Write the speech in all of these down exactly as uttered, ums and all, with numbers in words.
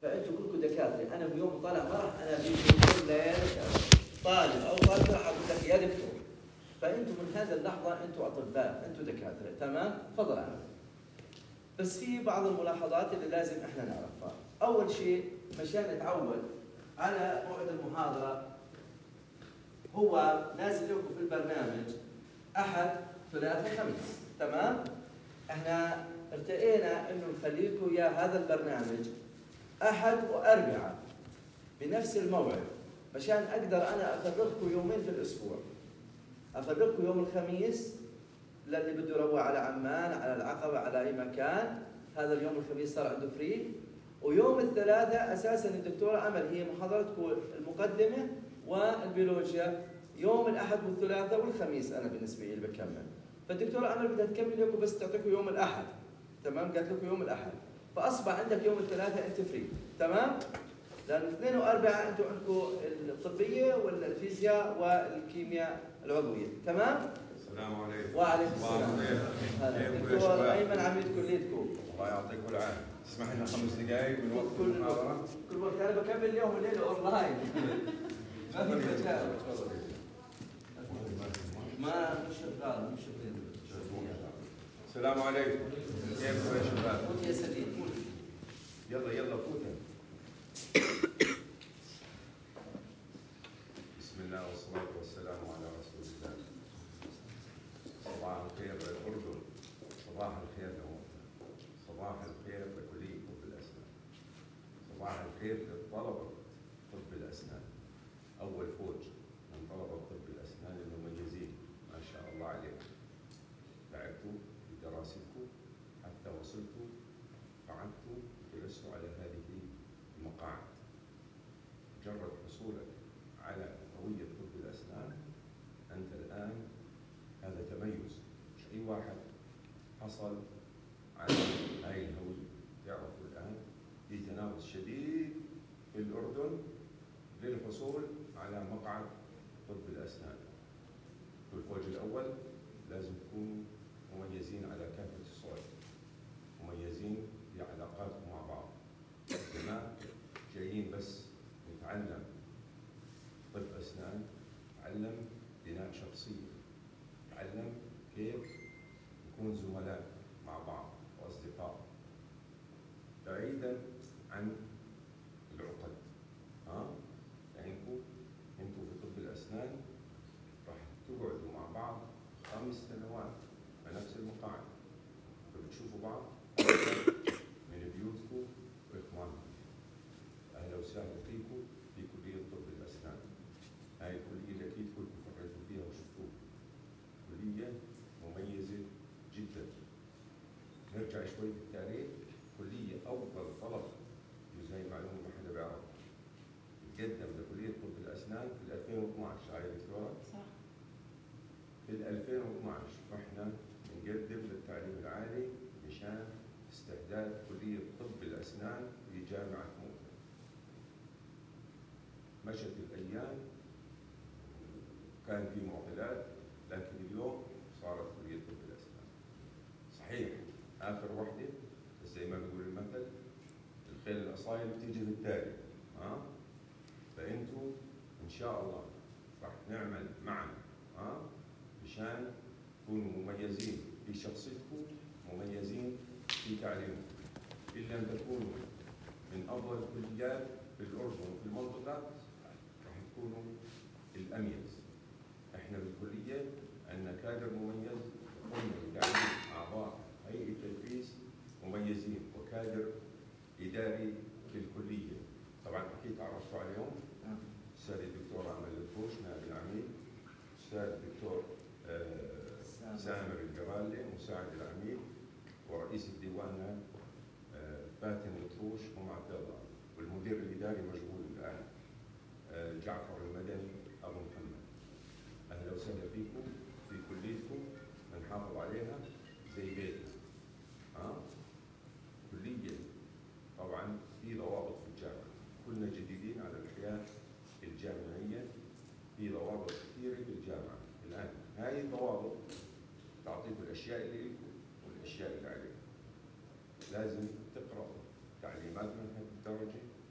فانتم كلكم دكاتره، انا اليوم طالع ما راح انا كل ليله طالب او طالب راح اقول لك يا دكتور. فانتم من هذه اللحظه انتم اطباء، انتم دكاتره، تمام؟ تفضل عمل. بس في بعض الملاحظات اللي لازم احنا نعرفها. اول شيء مشان نتعود على موعد المحاضره، هو نازل لكم في البرنامج احد ثلاث خميس، تمام؟ احنا ارتئينا انه نخليكم يا هذا البرنامج احد واربعاء بنفس الموعد، مشان اقدر انا افرغكم يومين في الاسبوع. افرغكم يوم الخميس للي بده يروح على عمان، على العقبه، على اي مكان، هذا اليوم الخميس صار عنده فري. ويوم الثلاثاء اساسا الدكتوره امل هي محاضرتكم المقدمه والبيولوجيا، يوم الاحد والثلاثاء والخميس انا بالنسبه لي بكمل. فالدكتوره امل بدها تكمل لكم بس تعطيكم يوم الاحد، تمام؟ قالت لكم يوم الاحد، فاصبح عندك يوم الثلاثاء انت فري، تمام؟ لأن اثنين واربعاء انتم عندكم الطبيه والفيزياء والكيمياء العضويه، تمام؟ السلام عليكم. وعليكم السلام. هلا دكتور ايمن عميد كليتكم. الله يعطيكم العافيه. تسمح لنا خمس دقائق من وقت كل المحاضره؟ كل وقت انا بكمل اليوم والليله اونلاين. ما في مجال. ما مش شغال مش شغال. السلام عليكم. كيفكم يا شباب؟ فوت يا سيدي فوت. يلا يلا فوت. بسم الله والصلاه والسلام على رسول الله. صباح الخير للأردن، صباح الخير لمصر، صباح الخير لكلية طب الأسنان، صباح الخير للطلبة طب الأسنان. أول فوج من طلبة طب الأسنان المميزين، ما شاء الله عليكم. تعبتوا في دراستكم حتى وصلتوا، قعدتوا وجلستوا على هذه المقاعد. مجرد حصولك على هوية طب الأسنان أنت الآن هذا تميز. مش أي واحد حصل على هاي الهوية. يعرفوا الآن في تنافس شديد في الأردن للحصول على مقعد طب الأسنان. في الفوج الأول لازم تكونوا مميزين على كافة الصعد، مميزين في علاقاتكم مع بعض. ما جايين بس نتعلم طب أسنان، نتعلم بناء شخصية، نتعلم كيف نكون زملاء مع بعض وأصدقاء بعيدا عن العقد. ها؟ لأنكم أنتم في طب الأسنان راح تقعدوا مع بعض خمس سنوات في نفس المقاعد، فبتشوفوا بعض من بيوتكم وإخوانكم. أهلا وسهلا فيكم في كلية طب الأسنان. هاي الكلية اللي أكيد كلكم فريتوا فيها وشفتوها. كلية مميزة جدا. نرجع شوي بالتاريخ. كلية أفضل طلب، وزي معلومة ما حدا بيعرف، تقدم لكلية طب الأسنان في ألفين واثنعش. هاي دكتورة؟ صح. في ألفين واثنعش رحنا نقدم للتعليم العالي مشان استعداد كلية طب الأسنان في جامعة موسى. مشت الأيام، كان في معضلات، لكن اليوم صارت كلية طب الأسنان. صحيح آخر وحدة، بس زي ما بيقول المثل الخيل الأصايل بتيجي بالتالي. ها؟ فأنتوا إن شاء الله راح نعمل معا ها مشان تكونوا مميزين في شخصيتكم، مميزين في تعليمكم. إن لم تكونوا من أفضل الكليات في الأردن وفي المنطقة راح تكونوا الأميز. احنا بالكلية عندنا كادر مميز، قمنا بتعليم أعضاء هيئة التدريس مميزين وكادر إداري في الكلية. طبعا أكيد تعرفتوا عليهم. أستاذ الدكتور عمل الفوش نائب العميد، أستاذ الدكتور آه سامر الجرالي مساعد العميد، ورئيس الديوان آه فاتن الطروش ومعتضى الله، والمدير الإداري مشغول الآن آه جعفر المدني أبو محمد. أهلا وسهلا فيكم في كليتكم، نحافظ عليها زي بيتنا. ها؟ كلية طبعا في ضوابط في الجامعة، كلنا جديدين على الحياة الجامعية، في ضوابط كثيرة في الجامعة. الآن هاي الضوابط تعطيكم الأشياء اللي لكم والأشياء اللي عليكم. لازم تقرأوا تعليمات من هذه الدرجة،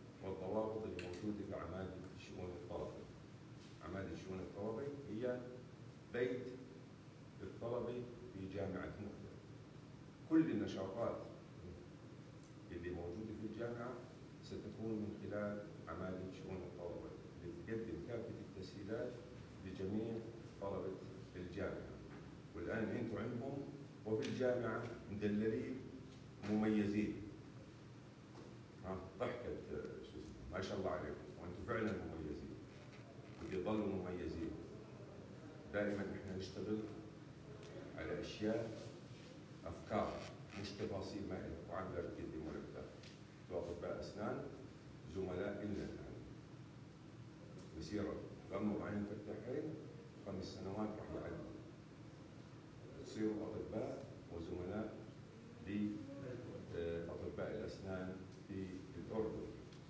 الروابط اللي موجوده في عماده شؤون الطلبه. عماده شؤون الطلبه هي بيت الطلبه في جامعه مختلف. كل النشاطات اللي موجوده في الجامعه ستكون من خلال عماده شؤون الطلبه اللي تقدم كافه التسهيلات لجميع طلبه الجامعه. والان انتم عندكم وفي الجامعه مدللين مميزين. ها ضحكت شو اسمه ما شاء الله عليكم وانتم فعلا مميزين وبيضلوا مميزين. دائما احنا نشتغل على اشياء افكار مش تفاصيل ما لها وعندها بتقدم مرتب. اطباء اسنان زملاء لنا الان مسيره غمض عين فتح عين خمس سنوات راح يعدوا تصيروا اطباء وزملاء لاطباء الاسنان في الاردن.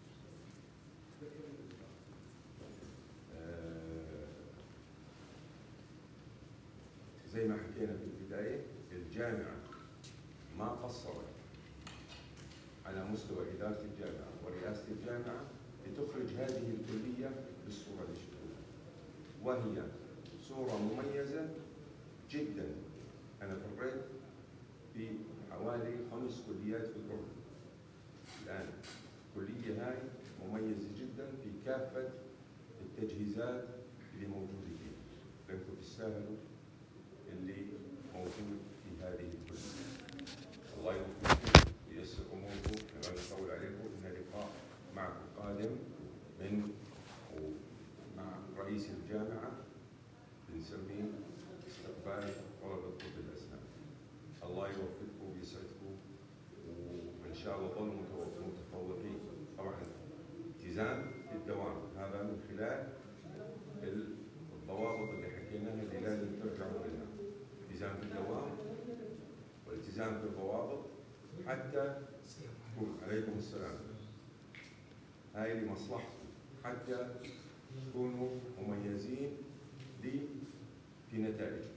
زي ما حكينا في البدايه الجامعه ما قصرت على مستوى اداره الجامعه ورئاسه الجامعه لتخرج هذه الكليه بالصوره اللي شفتوها، وهي صوره مميزه جدا. انا فريت في حوالي خمس كليات في الاردن. الان الكليه هاي مميزه جدا في كافه التجهيزات اللي موجوده فيها. انتم تستاهلوا اللي موجود في هذه الكليه. الله يوفقكم وييسر اموركم. لا نطول عليكم. ان لقاء معكم قادم من ومع رئيس الجامعه بنسميه استقبال طلبه طب الاسنان. الله يوفقكم ويسعدكم وان شاء الله ظلوا متفوقين. طبعا التزام في الدوام هذا من خلال الضوابط اللي حكيناها اللي لازم ترجعوا لها. التزام في الدوام والالتزام في الضوابط حتى عليكم السلام. هاي لمصلحتكم حتى تكونوا مميزين لي في نتائجكم.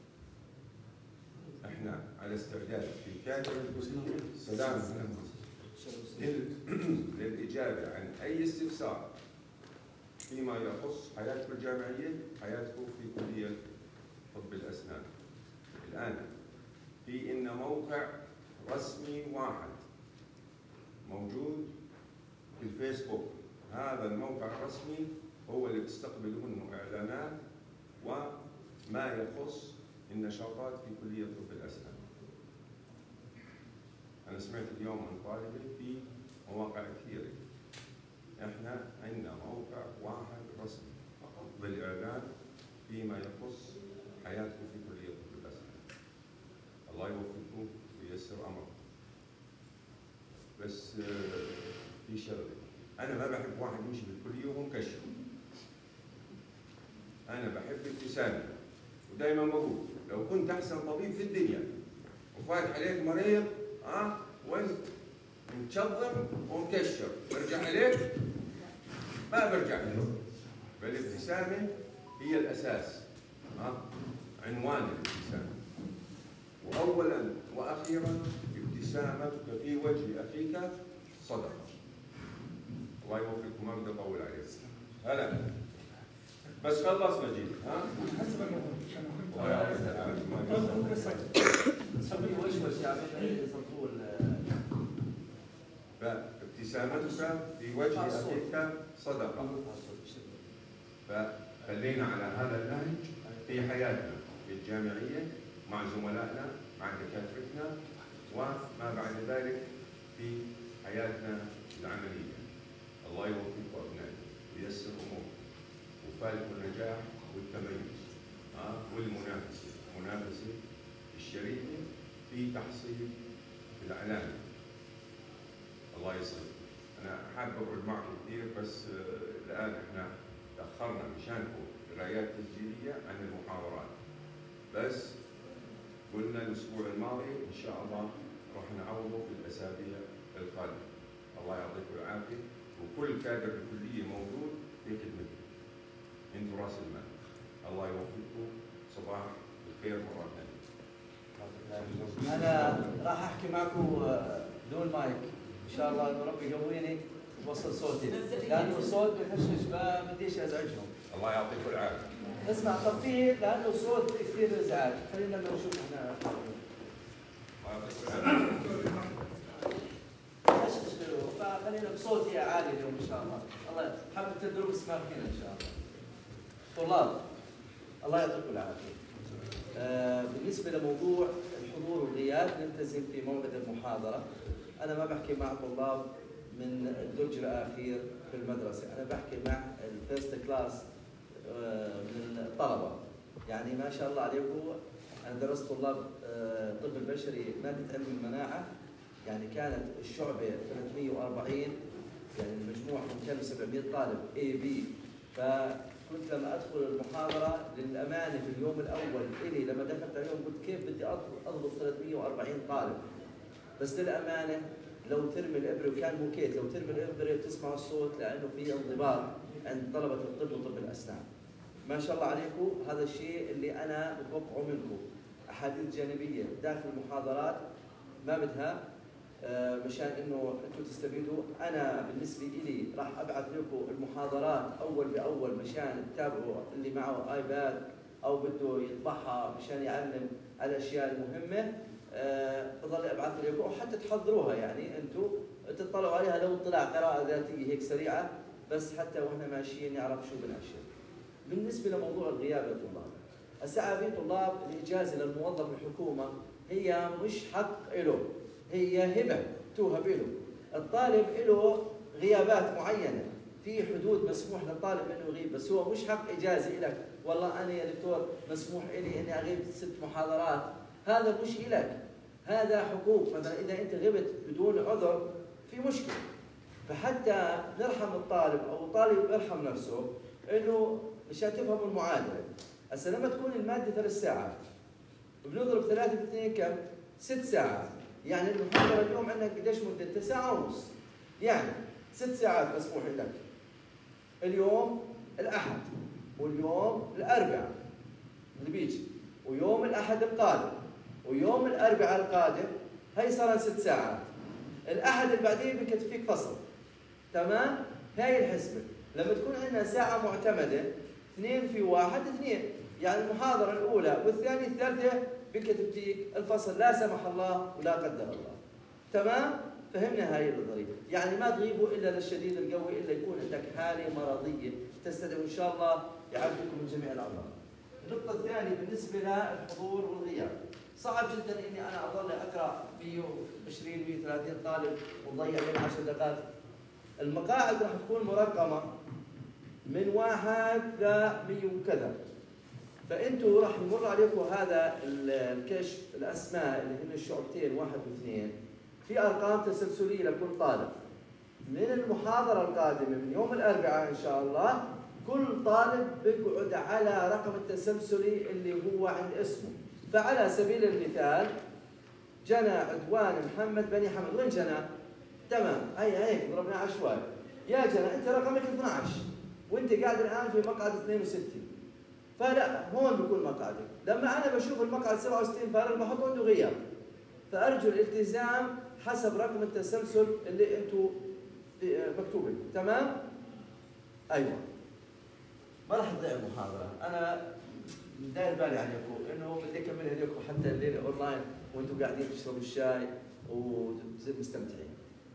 احنا على استعداد في كادر الكليه سلام للاجابه عن اي استفسار فيما يخص حياتكم الجامعيه، حياتكم في كليه طب الاسنان. الان في إن موقع رسمي واحد موجود في الفيسبوك. هذا الموقع الرسمي هو اللي بتستقبلوا منه اعلانات وما يخص النشاطات في كليه طب الاسنان. انا سمعت اليوم من طالبه في مواقع كثيره. احنا عندنا موقع واحد رسمي فقط للاعلان فيما يخص حياتكم في كليه طب الاسنان. الله يوفقكم وييسر امركم. بس في شغله، انا ما بحب واحد يمشي بالكليه وهو مكشف. انا بحب ابتسامه ودائما بقول لو كنت احسن طبيب في الدنيا وفات عليك مريض اه وانت متشظم ومكشر برجع عليك؟ ما برجع عليك. فالابتسامه هي الاساس. اه عنوان الابتسامه. واولا واخيرا ابتسامتك في وجه اخيك صدقه. الله يوفقكم. ما بدي اطول عليك. هلا بس خلصنا جيل ها؟ الله يعطيك فابتسامتك في وجه اخيك صدقه. فخلينا على هذا النهج في حياتنا الجامعيه مع زملائنا مع دكاترتنا وما بعد ذلك في حياتنا العمليه. الله يوفقكم ابنائي وييسر اموركم وفالكم النجاح والتميز آه والمنافسه، المنافسه الشريفه في تحصيل العلامه. الله يسعدك. انا حابب اقعد معكم كثير بس آه الان احنا تاخرنا مشانكم قرايات تسجيليه عن المحاضرات. بس قلنا الاسبوع الماضي ان شاء الله راح نعوضه في الاسابيع القادمه. الله يعطيكم العافيه وكل كادر الكليه موجود في خدمتكم. انتم راس المال. الله يوفقكم. صباح الخير مره ثانيه. انا راح احكي معكم بدون مايك ان شاء الله انه ربي يقويني وصل صوتي لانه الصوت بفشش ما بديش ازعجهم. الله يعطيكم العافيه. اسمع خفيه لانه الصوت كثير ازعاج، خلينا نشوف احنا. ايش تشتغلوا؟ فخلينا بصوتي عالي اليوم ان شاء الله. الله حابب تدرس ما فينا ان شاء الله. طلاب الله يعطيكم العافيه. آه بالنسبه لموضوع الحضور والغياب نلتزم في موعد المحاضره. انا ما بحكي مع طلاب من الدرج الاخير في المدرسه، انا بحكي مع الفيرست كلاس من الطلبه. يعني ما شاء الله عليكم، انا درست طلاب الطب البشري ماده علم المناعه، يعني كانت الشعبه ثلاثمئة وأربعين، يعني المجموع مئتين وسبعمئة طالب اي بي. فكنت لما ادخل المحاضره للامانه في اليوم الاول الي لما دخلت عليهم قلت كيف بدي اضبط ثلاثمئة وأربعين طالب؟ بس للامانه لو ترمي الابره، وكان موكيت، لو ترمي الابره بتسمع الصوت لانه في انضباط عند طلبه الطب وطب الاسنان. ما شاء الله عليكم، هذا الشيء اللي انا متوقعه منكم. احاديث جانبيه داخل المحاضرات ما بدها آه مشان انه انتم تستفيدوا. انا بالنسبه لي راح ابعث لكم المحاضرات اول باول مشان تتابعوا اللي معه ايباد او بده يطبعها مشان يعلم الاشياء المهمه. أه بضل ابعث لكم او حتى تحضروها، يعني انتم تطلعوا عليها لو طلع قراءه ذاتيه هيك سريعه، بس حتى واحنا ماشيين نعرف شو بنأشر. بالنسبه لموضوع الغياب يا طلاب، الساعه في طلاب الاجازه للموظف الحكومه هي مش حق له، هي هبه توهب له. الطالب له غيابات معينه، في حدود مسموح للطالب انه يغيب، بس هو مش حق اجازه لك. والله انا يا دكتور مسموح لي اني اغيب ست محاضرات، هذا مش إلك، هذا حقوق. مثلا إذا أنت غبت بدون عذر في مشكلة. فحتى نرحم الطالب أو الطالب يرحم نفسه، إنه مشان تفهموا المعادلة. هسه لما تكون المادة ثلاث ساعات وبنضرب ثلاثة في اثنين كم؟ ست ساعات. يعني المحاضرة اليوم عندنا قديش مدتها؟ ساعة ونص. يعني ست ساعات مسموح لك. اليوم الأحد واليوم الأربعاء اللي بيجي ويوم الأحد القادم ويوم الأربعاء القادم، هي صارت ست ساعات. الأحد اللي بعديه بكتب فيك فصل. تمام؟ هاي الحسبة. لما تكون عندنا ساعة معتمدة اثنين في واحد اثنين، يعني المحاضرة الأولى والثانية الثالثة بكتب فيك الفصل لا سمح الله ولا قدر الله. تمام؟ فهمنا هاي النظرية. يعني ما تغيبوا إلا للشديد القوي، إلا يكون عندك حالة مرضية تستدعي إن شاء الله يعافيكم من جميع الأمراض. النقطة الثانية بالنسبة للحضور والغياب، صعب جدا اني انا اظل اقرا مئة وعشرين مئة وثلاثين طالب ونضيع بين عشر دقائق. المقاعد راح تكون مرقمه من واحد ل مئة وكذا. فانتم راح يمر عليكم هذا الكشف الاسماء اللي هن الشعبتين واحد واثنين، في ارقام تسلسليه لكل طالب. من المحاضره القادمه من يوم الاربعاء ان شاء الله كل طالب بيقعد على رقم التسلسلي اللي هو عند اسمه. فعلى سبيل المثال جنى عدوان محمد بني حمد، وين جنى؟ تمام، هي هيك ضربنا عشوائي. يا جنى انت رقمك اثنعش وانت قاعد الان في مقعد اثنين وستين، فلا هون بكون مقعدك. لما انا بشوف المقعد سبعة وستين فارغ بحط عنده غياب. فارجو الالتزام حسب رقم التسلسل اللي انتم مكتوب لكم. تمام؟ ايوه. ما راح تضيع المحاضرة، أنا داير بالي عليكم إنه بدي أكملها لكم حتى الليلة أونلاين وأنتم قاعدين تشربوا الشاي ومستمتعين.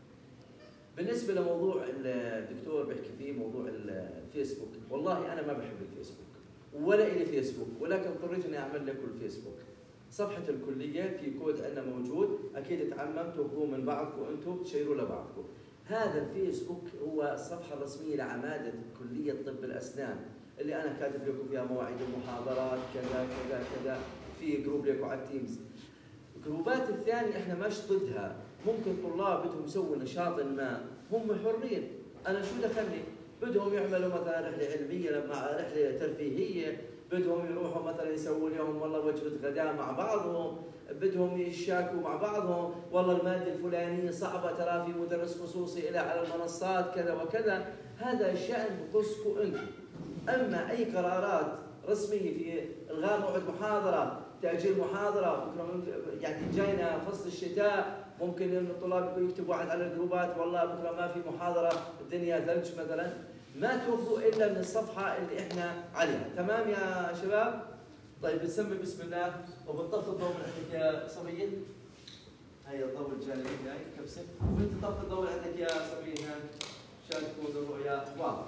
بالنسبة لموضوع الدكتور بيحكي فيه موضوع الفيسبوك، والله أنا ما بحب الفيسبوك ولا إلي فيسبوك، ولكن اضطريت إني أعمل لكم الفيسبوك. صفحة الكلية في كود عندنا موجود، أكيد تعممتوا هو من بعضكم وأنتم تشيروا لبعضكم. هذا الفيسبوك هو الصفحة الرسمية لعمادة كلية طب الأسنان اللي أنا كاتب لكم فيها مواعيد المحاضرات كذا كذا كذا، في جروب لكم على التيمز. الجروبات الثانية إحنا مش ضدها، ممكن طلاب بدهم يسووا نشاط ما هم حرين، أنا شو دخلني؟ بدهم يعملوا مثلا رحلة علمية مع رحلة ترفيهية، بدهم يروحوا مثلا يسووا لهم والله وجبة غداء مع بعضهم، بدهم يشاكوا مع بعضهم، والله المادة الفلانية صعبة ترى في مدرس خصوصي إلى على المنصات كذا وكذا. هذا شأن بخصكم أنتم. أما أي قرارات رسمي في الغاء موعد محاضره، تاجيل محاضره، بكره يعني جاينا فصل الشتاء، ممكن ان الطلاب يكتبوا على الجروبات والله بكره ما في محاضره الدنيا ثلج مثلا، ما توقفوا الا من الصفحه اللي احنا عليها. تمام يا شباب؟ طيب بنسمي بسم الله وبنطفي الضوء من عندك يا صبيه. هي الضوء الجانبي هاي كبسه، وانت طفي الضوء عندك يا صبيه هاي عشان تكون الرؤيه واضحه.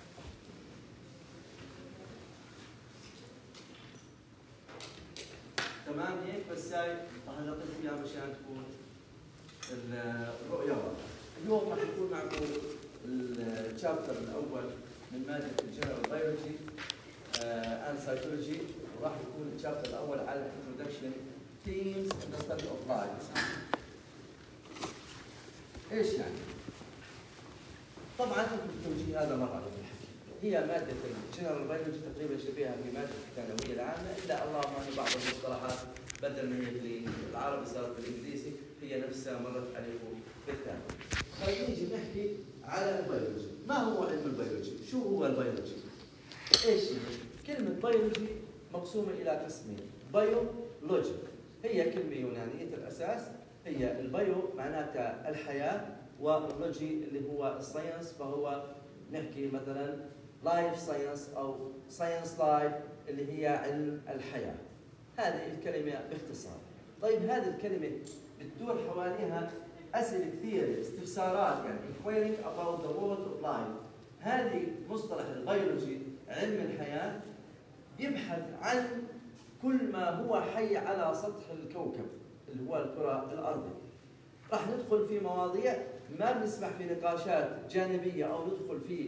تمام هيك بس هاي راح نلطف فيها مشان تكون الرؤيه واضحه. اليوم راح يكون معكم الشابتر الاول من ماده الجنرال بيولوجي اند سايكولوجي، وراح يكون الشابتر الاول على introduction themes in the study of life. ايش يعني؟ طبعا التوجيه هذا مره بالحكي، هي ماده الجنرال بيولوجي تقريبا شبيهه في ماده الثانويه العامه، الا اللهم ان بعض المصطلحات بدل ما هي بالعربي صارت بالانجليزي، هي نفسها مرت عليكم بالثانوي. طيب نيجي نحكي على البيولوجي. ما هو علم البيولوجي؟ شو هو البيولوجي؟ ايش هي؟ كلمه بيولوجي مقسومه الى قسمين، بيولوجي هي كلمه يونانيه الاساس، هي البيو معناتها الحياه، واللوجي اللي هو الساينس، فهو نحكي مثلا لايف ساينس او ساينس لايف اللي هي علم الحياه. هذه الكلمه باختصار. طيب هذه الكلمه بتدور حواليها اسئله كثيره، استفسارات، يعني inquiring about the world of life. هذه مصطلح البيولوجي علم الحياه يبحث عن كل ما هو حي على سطح الكوكب اللي هو الكره الارضيه. راح ندخل في مواضيع ما بنسمح في نقاشات جانبيه او ندخل في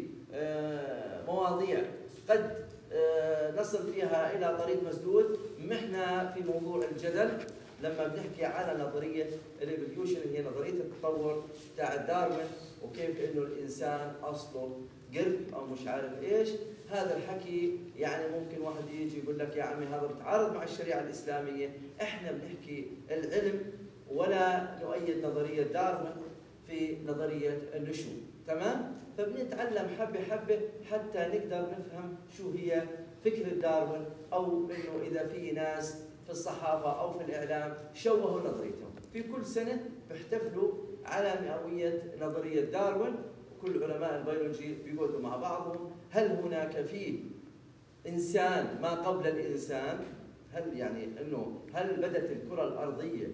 مواضيع قد نصل فيها الى طريق مسدود. محنا في موضوع الجدل لما بنحكي على نظريه الايفوليوشن، هي نظريه التطور تاع داروين، وكيف انه الانسان اصله قرد او مش عارف ايش. هذا الحكي يعني ممكن واحد يجي يقول لك يا عمي هذا بتعارض مع الشريعه الاسلاميه. احنا بنحكي العلم ولا نؤيد نظريه داروين في نظريه النشوء. تمام؟ فبنتعلم حبه حبه حتى نقدر نفهم شو هي فكره داروين، او انه اذا في ناس في الصحافه او في الاعلام شوهوا نظريتهم. في كل سنه بيحتفلوا على مئويه نظريه داروين، كل علماء البيولوجي بيقعدوا مع بعضهم، هل هناك في انسان ما قبل الانسان؟ هل يعني انه هل بدت الكره الارضيه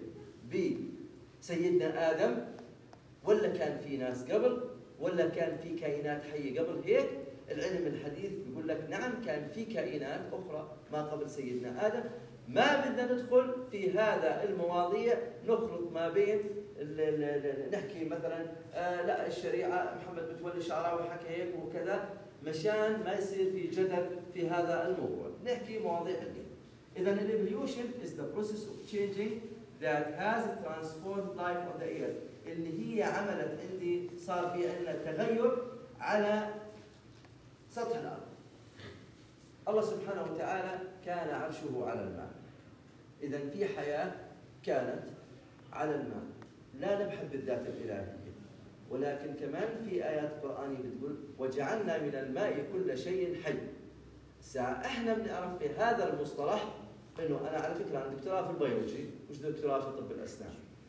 بسيدنا ادم، ولا كان في ناس قبل، ولا كان في كائنات حيه قبل هيك؟ العلم الحديث بيقول لك نعم كان في كائنات اخرى ما قبل سيدنا ادم. ما بدنا ندخل في هذا المواضيع نخلط ما بين ال ال نحكي مثلا آه لا الشريعه محمد متولي الشعراوي حكى هيك وكذا، مشان ما يصير في جدل في هذا الموضوع. نحكي مواضيع علميه. اذا الايفوليوشن is the process of changing that has transformed life on the earth، اللي هي عملت عندي صار في عندنا تغير على سطح الارض. الله سبحانه وتعالى كان عرشه على الماء، اذا في حياه كانت على الماء. لا نبحث بالذات الالهيه، ولكن كمان في ايات قرانيه بتقول وجعلنا من الماء كل شيء حي. ساعة احنا بنعرف في هذا المصطلح انه انا على فكره عندي دكتوراه في البيولوجي مش دكتوراه في طب الاسنان.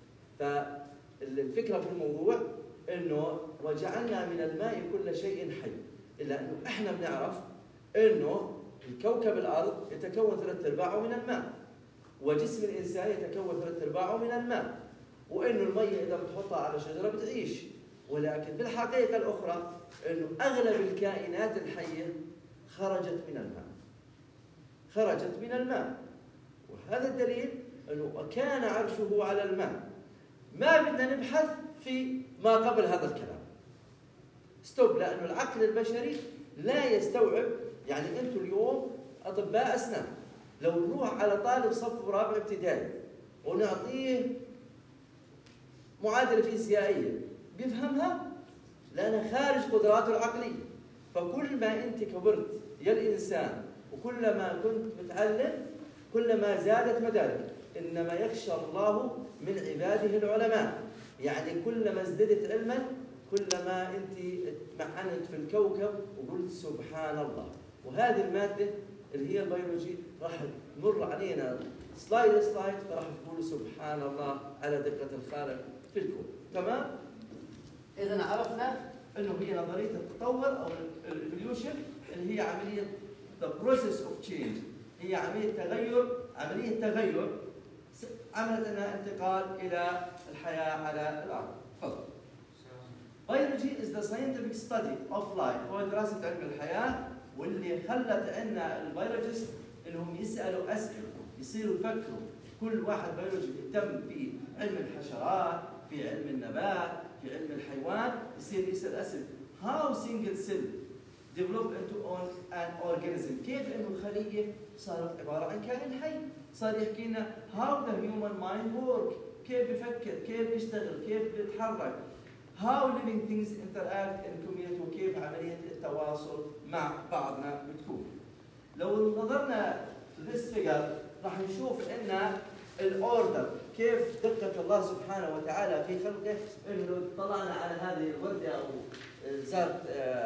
فالفكره في الموضوع انه وجعلنا من الماء كل شيء حي، الا انه احنا بنعرف انه الكوكب الارض يتكون ثلاث ارباعه من الماء، وجسم الانسان يتكون ثلاث ارباعه من الماء، وانه الميه اذا بتحطها على شجره بتعيش. ولكن في الحقيقه الاخرى انه اغلب الكائنات الحيه خرجت من الماء. خرجت من الماء، وهذا الدليل انه كان عرشه على الماء. ما بدنا نبحث في ما قبل هذا الكلام. ستوب، لانه العقل البشري لا يستوعب. يعني انتم اليوم اطباء اسنان، لو نروح على طالب صف رابع ابتدائي ونعطيه معادله فيزيائيه بيفهمها؟ لانها خارج قدراته العقليه. فكل ما انت كبرت يا الانسان وكلما كنت متعلم كلما زادت مدارك. انما يخشى الله من عباده العلماء. يعني كلما ازددت علما كلما انت معنت في الكوكب وقلت سبحان الله. وهذه الماده اللي هي البيولوجي راح تمر علينا سلايد سلايد، فراح تقولوا سبحان الله على دقة الخالق في الكون. تمام؟ إذا عرفنا إنه هي نظرية التطور أو الإيفوليوشن اللي هي عملية the process of change، هي عملية تغير، عملية تغير عملت لنا انتقال إلى الحياة على الأرض. تفضل. Biology is the scientific study of life، هو دراسة علم الحياة، واللي خلت عنا البيولوجيست إنهم يسألوا أسئلة، يصيروا يفكروا. كل واحد بيولوجي يهتم في علم الحشرات، في علم النبات، في علم الحيوان، يصير يسأل أسئلة. How single cell develop into an organism؟ كيف إنه الخلية صارت عبارة عن كائن حي؟ صار يحكي لنا how the human mind work، كيف بيفكر، كيف بيشتغل، كيف بيتحرك. how living things interact in community، وكيف عملية التواصل مع بعضنا بتكون. لو نظرنا للس فيجر راح نشوف ان الاوردر، كيف دقة الله سبحانه وتعالى في خلقه. انه لو طلعنا على هذه الوردة او زهرة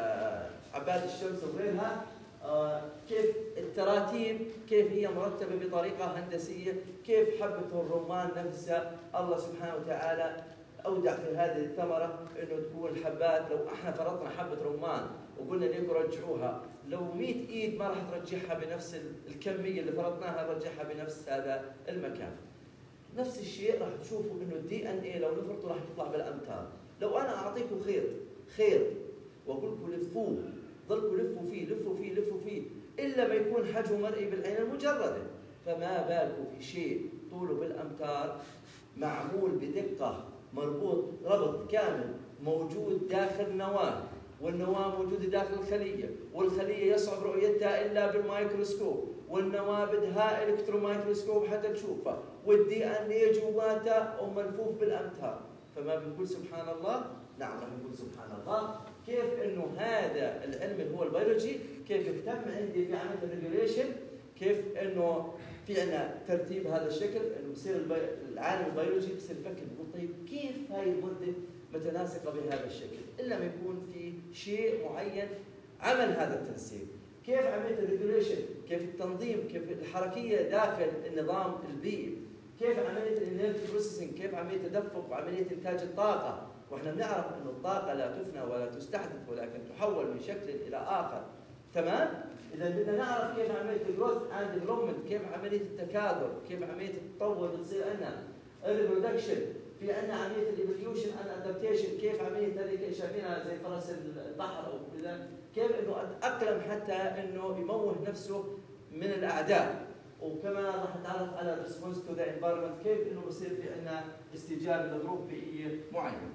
عباد الشمس وغيرها، كيف التراتيب، كيف هي مرتبة بطريقة هندسية، كيف حبة الرمان نفسها الله سبحانه وتعالى أودع في هذه الثمرة إنه تكون الحبات. لو إحنا فرضنا حبة رمان وقلنا ليكم رجعوها، لو مئة إيد ما راح ترجعها بنفس الكمية اللي فرضناها، نرجعها بنفس هذا المكان. نفس الشيء راح تشوفوا إنه الدي إن إيه لو نفرضه راح يطلع بالأمتار. لو أنا أعطيكم خيط خيط وأقول لكم لفوه، ضلكم لفوا فيه لفوا فيه لفوا فيه إلا ما يكون حجمه مرئي بالعين المجردة، فما بالكم في شيء طوله بالأمتار معمول بدقة، مربوط ربط كامل، موجود داخل نواة، والنواة موجودة داخل الخلية، والخلية يصعب رؤيتها إلا بالميكروسكوب، والنواة بدها إلكتروميكروسكوب حتى تشوفها، والدي إن إيه جواتها وملفوف بالأمتار. فما بنقول سبحان الله؟ نعم راح نقول سبحان الله. كيف إنه هذا العلم اللي هو البيولوجي كيف يهتم عندي في عملية الريجوليشن، كيف إنه في عندنا ترتيب هذا الشكل، انه بصير العالم البيولوجي بصير يفكر بيقول طيب كيف هاي المده متناسقه بهذا الشكل؟ الا ما يكون في شيء معين عمل هذا التنسيق. كيف عمليه الريجوليشن، كيف التنظيم، كيف الحركيه داخل النظام البيئي، كيف عمليه الانرجي بروسيسنج، كيف عمليه تدفق وعمليه انتاج الطاقه. واحنا بنعرف انه الطاقه لا تفنى ولا تستحدث ولكن تحول من شكل الى اخر. تمام؟ إذا بدنا نعرف كيف عملية الجروث أند ديفلوبمنت، كيف عملية التكاثر، كيف عملية التطور بتصير عندنا، الريبرودكشن، في عندنا عملية الإيفوليوشن أند أدابتيشن، كيف عملية هذه شايفينها زي فرس البحر أو كذا، كيف إنه أتأقلم حتى إنه يموه نفسه من الأعداء، وكمان راح نتعرف على الريسبونس تو ذا انفايرمنت، كيف إنه بصير في عندنا استجابة لظروف بيئية معينة.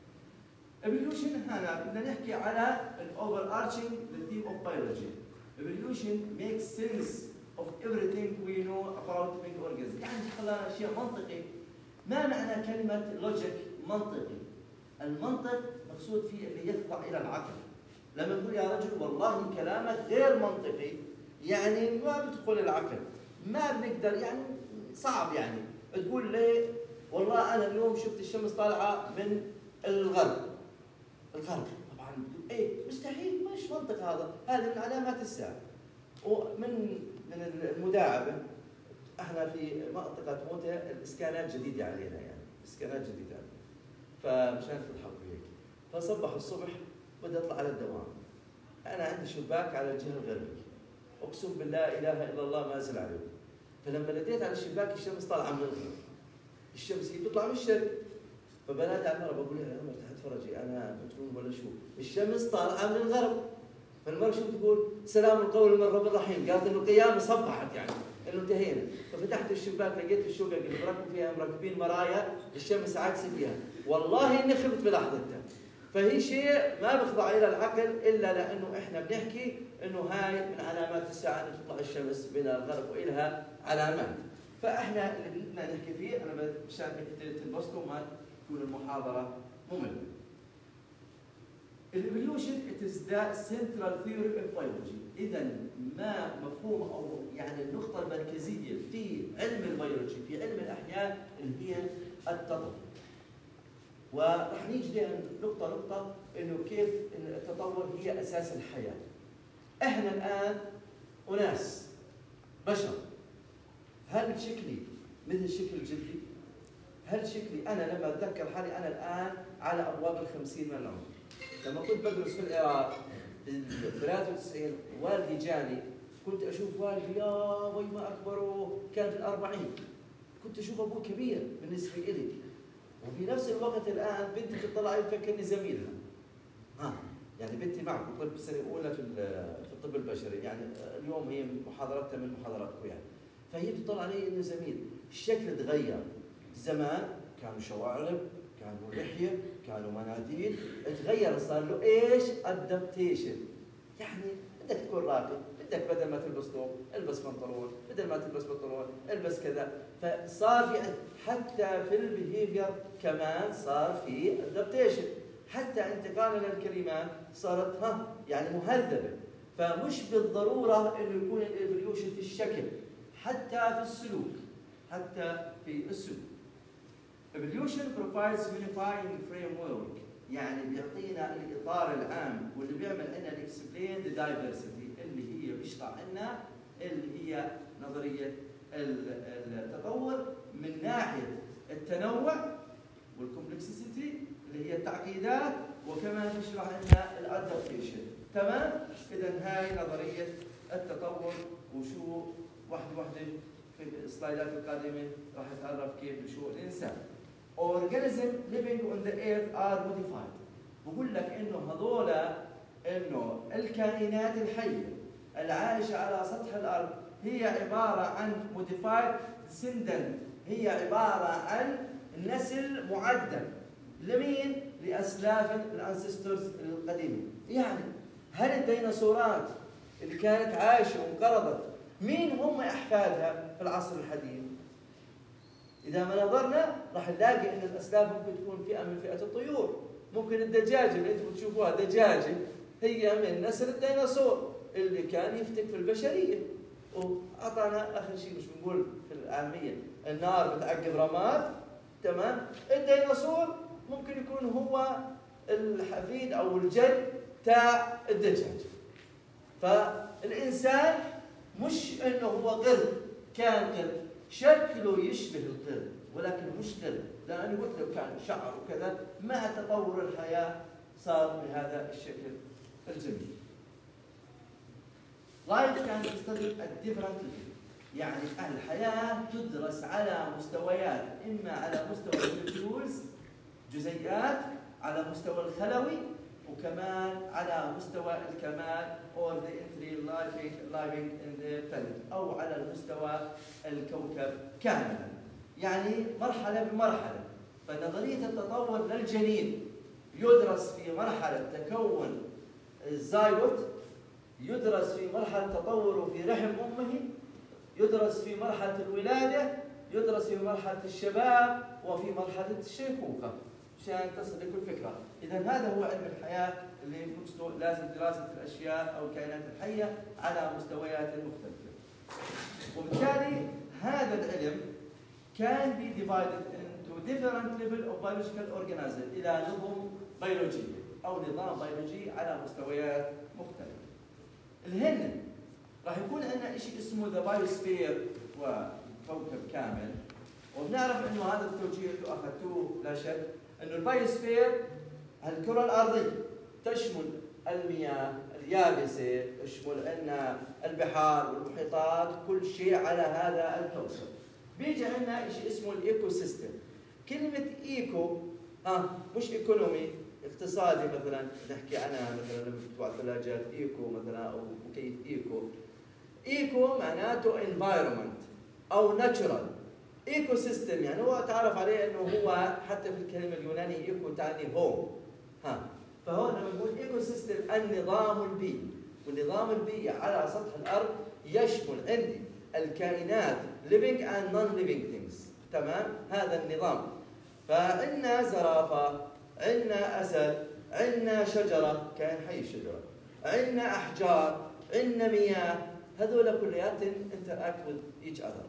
Evolution هنا بدنا نحكي على الأوفر أرشنج theme of biology. Evolution makes sense of everything we know about living organisms. يعني خلانا شيء منطقي. ما معنى كلمة logic منطقي؟ المنطق مقصود فيه اللي يخضع إلى العقل. لما نقول يا رجل والله كلامك غير منطقي، يعني ما بدخل العقل. ما بنقدر، يعني صعب يعني تقول لي والله أنا اليوم شفت الشمس طالعة من الغرب. الغرب طبعا ايه مستحيل، مش منطق هذا، هذه من علامات الساعه. ومن من المداعبه احنا في منطقه موته الاسكانات جديده علينا، يعني اسكانات جديده علينا. فمشان تضحكوا هيك، فصبح الصبح بدي اطلع على الدوام، انا عندي شباك على الجهه الغربيه، اقسم بالله اله الا الله ما ازل عليه. فلما لقيت على الشباك الشمس طالعه من الغرب، الشمس هي بتطلع من الشرق، فبنادي على المرأة بقول لها يا مرة تعال تفرجي انا بتكون ولا شو؟ الشمس طالعه من الغرب. فالمرأة شو بتقول؟ سلام القول من رب الرحيم، قالت انه القيامة صبحت يعني انه انتهينا. ففتحت الشباك لقيت الشقق اللي مركبين فيها مركبين مرايا الشمس عاكسه فيها، والله اني خفت بلحظتها. فهي شيء ما بيخضع الى العقل الا لانه احنا بنحكي انه هاي من علامات الساعه ان تطلع الشمس من الغرب والها علامات. فاحنا اللي بدنا نحكي فيه، انا مشان تنبسطوا ما تكون المحاضرة مملة. الإيفوليوشن it is the central theory of biology. إذا ما مفهوم أو يعني النقطة المركزية في علم البيولوجي في علم الأحياء اللي هي التطور. ورح نيجي لها نقطة نقطة إنه كيف إن التطور هي أساس الحياة. إحنا الآن أناس بشر. هل شكلي مثل شكل جدي؟ هل شكلي أنا لما أتذكر حالي أنا الآن على أبواب الخمسين من العمر، لما كنت بدرس في العراق في ثلاثة وتسعين والدي جاني، كنت أشوف والدي يا وي ما أكبره، كان في الأربعين، كنت أشوف أبوي كبير بالنسبة إلي. وفي نفس الوقت الآن بنتي تطلع علي تفكرني زميلها. ها يعني بنتي معكم طب السنة الأولى في في الطب البشري، يعني اليوم هي محاضرتها من محاضراتكم يعني. فهي تطلع علي إنه زميل. الشكل تغير. زمان كانوا شوارب، كانوا لحية، كانوا مناديل، تغير صار له ايش؟ ادابتيشن. يعني بدك تكون راقي، بدك بدل ما تلبس طوب البس بنطلون، بدل ما تلبس بنطلون البس كذا. فصار في حتى في البيهيفير كمان صار في ادابتيشن. حتى انتقالنا للكلمات صارت ها يعني مهذبه. فمش بالضروره انه يكون الايفوليوشن في الشكل، حتى في السلوك، حتى في السلوك. Evolution provides unifying framework، يعني بيعطينا الاطار العام واللي بيعمل لنا explain the diversity اللي هي بيشرح لنا اللي هي نظريه التطور من ناحيه التنوع والكومبلكسيتي اللي هي التعقيدات، وكمان بيشرح لنا الادابتيشن. تمام؟ اذا هاي نظريه التطور. وشو واحده واحده في السلايدات القادمه راح نتعرف كيف بشو الانسان. Organism living on the earth are modified. بقول لك انه هذولا انه الكائنات الحيه العائشه على سطح الارض هي عباره عن modified descendant، هي عباره عن نسل معدل لمين؟ لاسلاف الانسسترز القديمين. يعني هل الديناصورات اللي كانت عايشه وانقرضت مين هم احفادها في العصر الحديث؟ إذا ما نظرنا راح نلاقي إن الأسلاف ممكن تكون فئة من فئة الطيور، ممكن الدجاجة اللي أنتم بتشوفوها دجاجة هي من نسل الديناصور اللي كان يفتك في البشرية. وأعطانا آخر شيء مش بنقول في العامية النار بتعقب رماد، تمام؟ الديناصور ممكن يكون هو الحفيد أو الجد تاع الدجاجة. فالإنسان مش إنه هو قرد، كان قرد شكله يشبه القرد ولكن مش قرد، لأنه قلت له كان شعر وكذا. مع تطور الحياة صار بهذا الشكل الجميل. Life can be studied at different levels. يعني الحياة تدرس على مستويات، إما على مستوى المولكيولز جزيئات، على مستوى الخلوي، وكمان على مستوى الكمال or the entry living living in the planet، أو على المستوى الكوكب كاملا. يعني مرحلة بمرحلة. فنظرية التطور للجنين يدرس في مرحلة تكون الزايغوت، يدرس في مرحلة تطوره في رحم أمه، يدرس في مرحلة الولادة، يدرس في مرحلة الشباب، وفي مرحلة الشيخوخة، عشان تصل لكل فكرة. إذا هذا هو علم الحياة اللي نقصده لازم دراسة الأشياء أو الكائنات الحية على مستويات مختلفة. وبالتالي هذا العلم can be divided into different level of biological organism إلى نظم بيولوجية أو نظام بيولوجي على مستويات مختلفة. الهن راح يكون عندنا شيء اسمه ذا بايوسفير وكوكب كامل، وبنعرف انه هذا التوجيه اللي اخذتوه لا شك انه البايوسفير الكره الارضيه تشمل المياه اليابسه، تشمل عندنا البحار والمحيطات، كل شيء على هذا الكوكب. بيجي عندنا شيء اسمه الايكو سيستم. كلمه ايكو اه مش ايكونومي اقتصادي مثلا نحكي عنها مثلا لما بتوع الثلاجات ايكو مثلا او مكيف ايكو. ايكو معناته environment او natural. ايكو سيستم يعني هو تعرف عليه انه هو حتى في الكلمه اليونانيه ايكو تعني هوم. ها فهون لما نقول ايكو سيستم النظام البيئي، والنظام البيئي على سطح الارض يشمل عندي الكائنات living and non-living things. تمام؟ هذا النظام. فعندنا زرافه، عندنا اسد، عندنا شجره كائن حي الشجره، عندنا احجار، عندنا مياه، هذول كلياتهم interact with each other.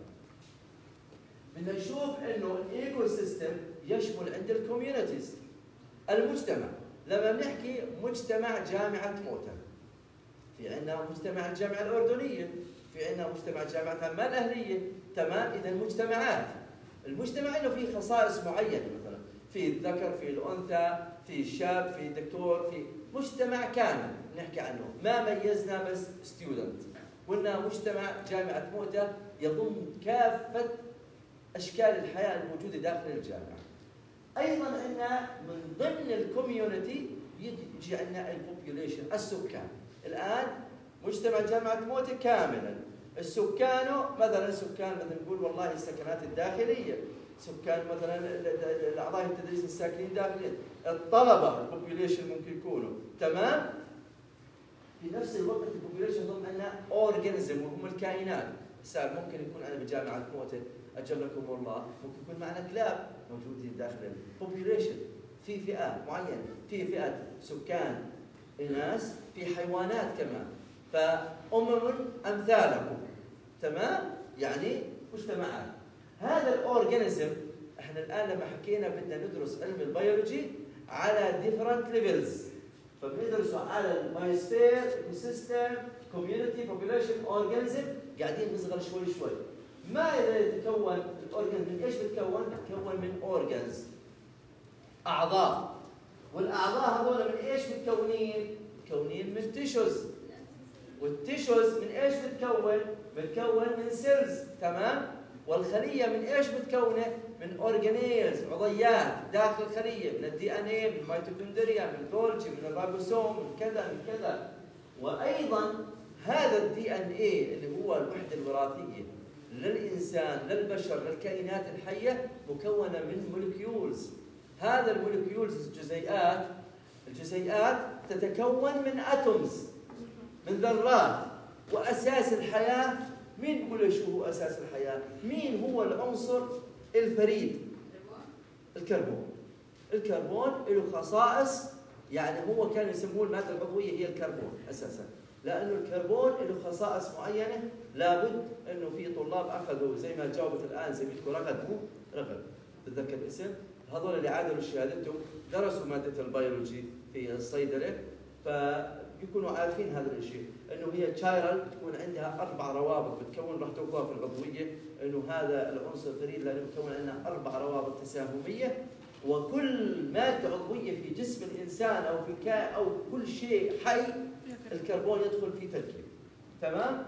بدنا نشوف انه الايكو سيستم يشمل عند الكوميونيتيز المجتمع. لما بنحكي مجتمع جامعه موتا، في عندنا مجتمع الجامعة الأردنية، في عندنا مجتمع جامعة عمان الأهلية. تمام؟ إذا المجتمعات، المجتمع له فيه خصائص معينة، مثلا في الذكر، في الأنثى، في الشاب، في الدكتور، في مجتمع كامل نحكي عنه، ما ميزنا بس ستودنت. قلنا مجتمع جامعة مؤتة يضم كافة أشكال الحياة الموجودة داخل الجامعة. أيضا عندنا من ضمن الكوميونتي يجي عندنا البوبيوليشن، السكان. الآن مجتمع جامعة مؤتة كاملا، السكان مثلا سكان مثلا نقول والله السكنات الداخلية، سكان مثلا الأعضاء التدريس الساكنين داخليا، الطلبة البوبيوليشن ممكن يكونوا. تمام؟ في نفس الوقت البوبيوليشن ضمن عندنا أورجانيزم وهم الكائنات. صار ممكن يكون أنا بجامعة مؤتة أجلكم الله ممكن يكون معنا كلاب موجودين داخل البوبيوليشن، في فئات معينة، في فئات سكان ناس، في حيوانات كمان، فأمم أمثالكم. تمام؟ يعني مجتمعات. هذا الأورجانيزم احنا الآن لما حكينا بدنا ندرس علم البيولوجي على different levels، فبندرسه على البايوسفير، ايكوسيستم، كوميونتي، بوبيوليشن، اورجانيزم، قاعدين نصغر شوي شوي. ما إذا يتكون الأورجانيزم من إيش بتكون؟ بتكون من أورجانز، أعضاء، والأعضاء هذول من إيش متكونين؟ متكونين من تيشوز، والتيشوز من إيش بتكون؟ بتكون من سيلز. تمام؟ والخلية من إيش بتكونه؟ من أورجانيلز، عضيات داخل الخلية، من الدي ان اي، من الميتوكوندريا، من الجولجي، من الرابوسوم، من كذا من كذا. وأيضا هذا الدي ان اي اللي هو الوحدة الوراثية للإنسان، للبشر، للكائنات الحية، مكونة من مولكيولز. هذا المولكيولز الجزيئات، الجزيئات تتكون من اتومز، من ذرات. وأساس الحياة، مين بيقول شو هو أساس الحياة؟ مين هو العنصر الفريد؟ الكربون. الكربون له خصائص، يعني هو كان يسموه المادة العضوية هي الكربون أساسا، لأنه الكربون له خصائص معينة. لابد أنه في طلاب أخذوا زي ما جاوبت الآن زميلتكم رغد، مو رغد بتذكر الاسم، هذول اللي عادلوا شهادتهم درسوا مادة البيولوجي في الصيدلة، فبيكونوا عارفين هذا الشيء، انه هي تشايرل بتكون عندها اربع روابط بتكون، راح تلقوها في العضويه، انه هذا العنصر الفريد لانه بتكون عندنا اربع روابط تساهميه. وكل ماده عضويه في جسم الانسان او في كائن او كل شيء حي الكربون يدخل في تركيب. تمام؟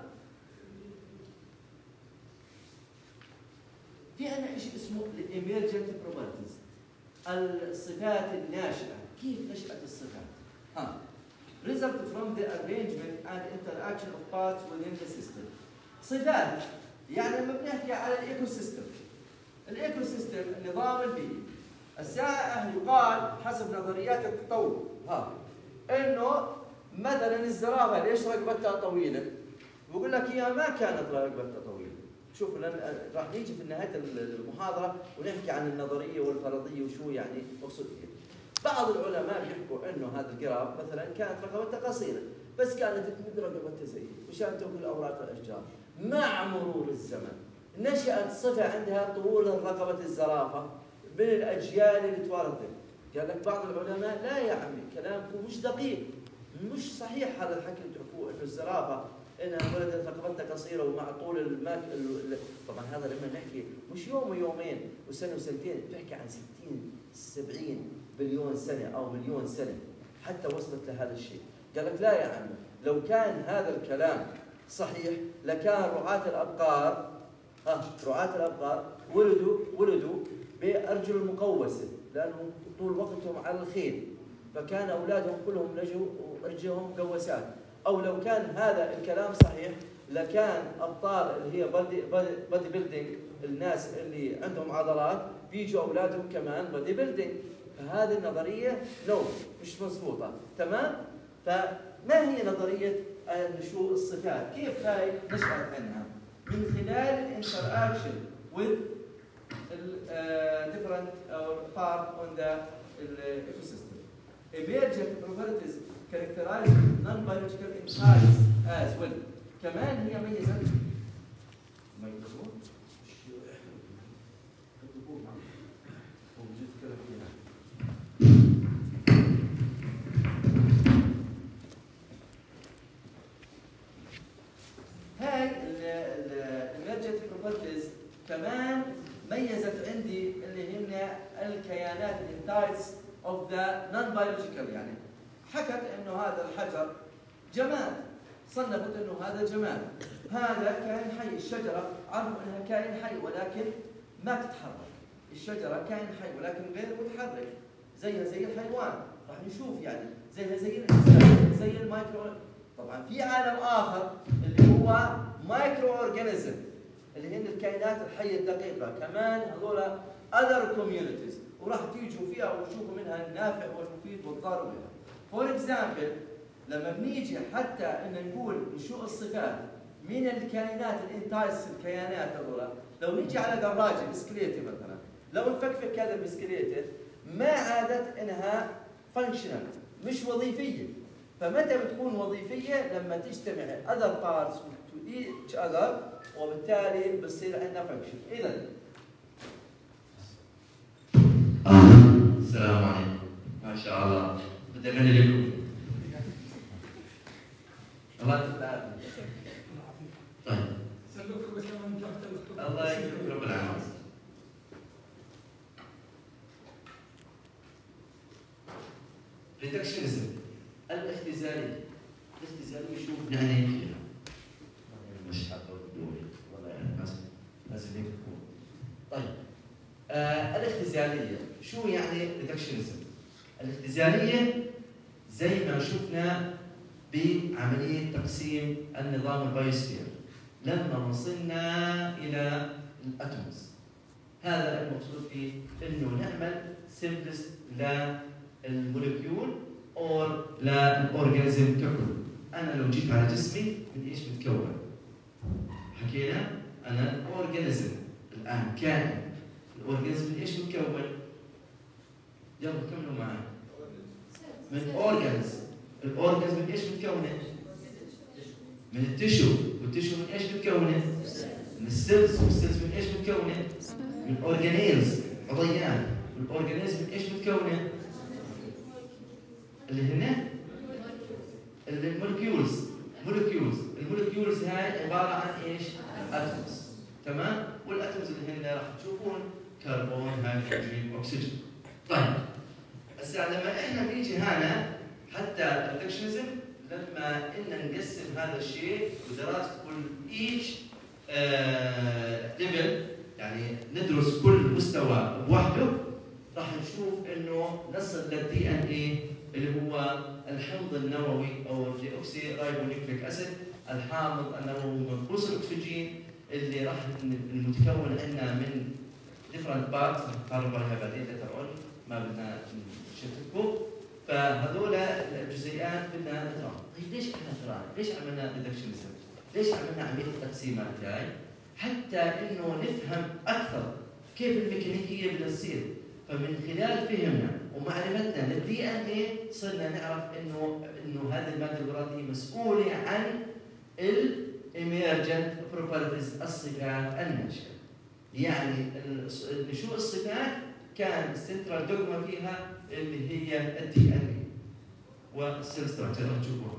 في عندنا شيء اسمه الإيميرجنت بروبرتيز، الصفات الناشئه. كيف نشأت الصفات؟ ها result from the arrangement and interaction of parts within the system. صفات يعني لما بنحكي على الايكو سيستم، الايكو سيستم النظام البيئي، الساعة يقال حسب نظريات التطور ها انه مثلا الزرافه ليش رقبتها طويله؟ بقول لك هي ما كانت رقبتها طويله. شوف راح نيجي في نهايه المحاضره ونحكي عن النظريه والفرضيه وشو يعني مقصود فيها. بعض العلماء بيحكوا انه هذا القراب مثلا كانت رقبتها قصيره بس كانت تمد رقبتها زي مشان تاكل اوراق الاشجار. مع مرور الزمن نشأت صفه عندها طول رقبه الزرافه من الاجيال اللي توارثت. قال لك بعض العلماء لا يا عمي كلامكم مش دقيق، مش صحيح هذا الحكي اللي تحكوه انه الزرافه انها ولدت رقبتها قصيره ومع طول الماك. طبعا هذا لما نحكي مش يوم ويومين وسنه وسنتين، بتحكي عن ستين سبعين بليون سنه او مليون سنه حتى وصلت لهذا الشيء. قال لك لا يا عمي لو كان هذا الكلام صحيح لكان رعاة الابقار ها رعاة الابقار ولدوا ولدوا بارجل مقوسه لانهم طول وقتهم على الخيل، فكان اولادهم كلهم لجوا ورجلهم مقوسات. او لو كان هذا الكلام صحيح لكان ابطال اللي هي بادي بادي بيلدينج، الناس اللي عندهم عضلات بيجوا اولادهم كمان بادي بيلدينج. فهذه النظريه نو مش مضبوطه. تمام؟ فما هي نظريه نشوء الصفات؟ كيف هاي نشأت عنها؟ من خلال الانتراكشن with different or part on the ecosystem. Emergent properties characterize non-biological entities as well. كمان هي ميزة ميزة هاي الاميرجنت بروبرتيز كمان ميزت عندي اللي هن الكيانات الانتايتس اوف ذا نون بيولوجيكال، يعني حكت انه هذا الحجر جماد، صنفت انه هذا جماد، هذا كائن حي، الشجره عرفوا انها كائن حي ولكن ما تتحرك، الشجره كائن حي ولكن غير متحرك، زيها زي الحيوان، راح نشوف يعني زيها زي الانسان، زي المايكرو. طبعا في عالم اخر اللي هو مايكرو اورجانيزم اللي هن الكائنات الحيه الدقيقه، كمان هذول other communities وراح تيجوا فيها وتشوفوا منها النافع والمفيد والضار وغيرها. فور اكزامبل لما بنيجي حتى ان نقول نشوء الصفات من الكائنات الانتايس، الكيانات هذول، لو نيجي على دراجه بسكليته مثلا، لو نفكفك هذا البسكليته ما عادت انها فانكشنال، مش وظيفيه. فمتى بتكون وظيفيه؟ لما تجتمع other parts to each other وبالتالي بتصير عندنا فانكشن. اذا السلام عليكم، ما شاء الله بدنا لكم الله يسلمك. طيب الله يكرمك رب العالمين. ريدكشنزم الاختزالية، الاختزالية شو يعني فيها؟ مش حابة أقول والله يعني لازم هيك تكون. طيب آه الاختزالية شو يعني ريدكشنزم؟ الاختزالية زي ما شفنا بعملية تقسيم النظام البايوسفير لما وصلنا إلى الأتومز، هذا المقصود فيه إنه نعمل سيمبلست للموليكيول أو للأورجانيزم ككل. أنا لو جيت على جسمي من إيش متكون؟ حكينا أنا الأورجانيزم الآن كائن، الأورجانيزم من إيش متكون؟ يلا كملوا معي. من أورجانز، الأورجانز من إيش متكونة؟ من التشو، والتشو من إيش متكونة؟ من السيلز، والسيلز من إيش متكونة؟ من الأورجانيلز، عضيان، والأورجانيلز من إيش متكونة؟ اللي هنا المولكيولز، مولكيولز، المولكيولز هاي عبارة عن إيش؟ أتومز، تمام؟ والأتومز اللي هنا راح تشوفون كربون، هيدروجين، أكسجين. طيب هسه لما احنا بنيجي هنا حتى الريدكشنزم لما إن نقسم هذا الشيء ودراسة كل ايش ليفل، يعني ندرس كل مستوى بوحده، راح نشوف انه نصل للدي ان اي اللي هو الحمض النووي او الديوكسي رايبونيكليك اسيد، الحامض النووي منقوص الاكسجين اللي راح المتكون عندنا من ديفرنت بارتس، نتعرف عليها بعدين لتر ما بدنا نشتتكم. فهذول الجزيئات بدنا نقراهم. طيب ليش احنا قرانا؟ ليش عملنا ريدكشنزم؟ ليش عملنا عمليه التقسيمات هاي؟ حتى انه نفهم اكثر كيف الميكانيكيه بدها تصير. فمن خلال فهمنا ومعرفتنا للدي ان اي صرنا نعرف انه انه هذه الماده الوراثيه مسؤوله عن الاميرجنت بروبرتيز، الصفات الناشئه. يعني نشوء الصفات كان السنترال دوغما فيها اللي هي الدي ان اي والسيل ستراكشر راح تشوفوها.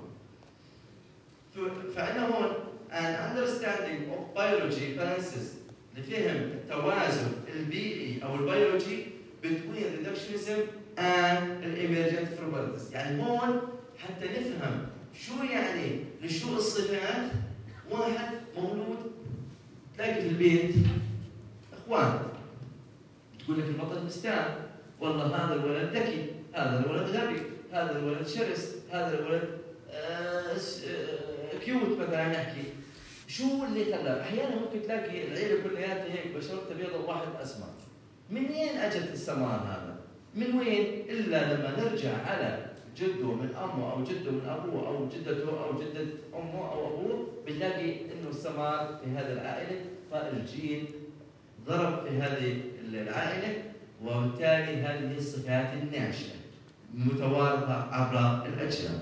فعندنا هون an understanding of biology balances لفهم التوازن البيئي او البيولوجي between reductionism and emergent properties. يعني هون حتى نفهم شو يعني نشوء الصفات. واحد مولود تلاقي في البيت اخوان تقول لك البطل مستان، والله هذا الولد ذكي، هذا الولد غبي، هذا الولد شرس، هذا الولد آه كيوت مثلا نحكي. شو اللي خلاه؟ احيانا ممكن تلاقي العيله كلياتها هيك بشرتها بيضاء وواحد اسمر. من وين اجت السمار هذا؟ من وين؟ الا لما نرجع على جده من امه او جده من ابوه او جدته او جده امه او ابوه، بنلاقي انه السمار في هذه العائله، فالجين ضرب في هذه العائله، وبالتالي هذه الصفات الناشئه متوارثه عبر الاجيال.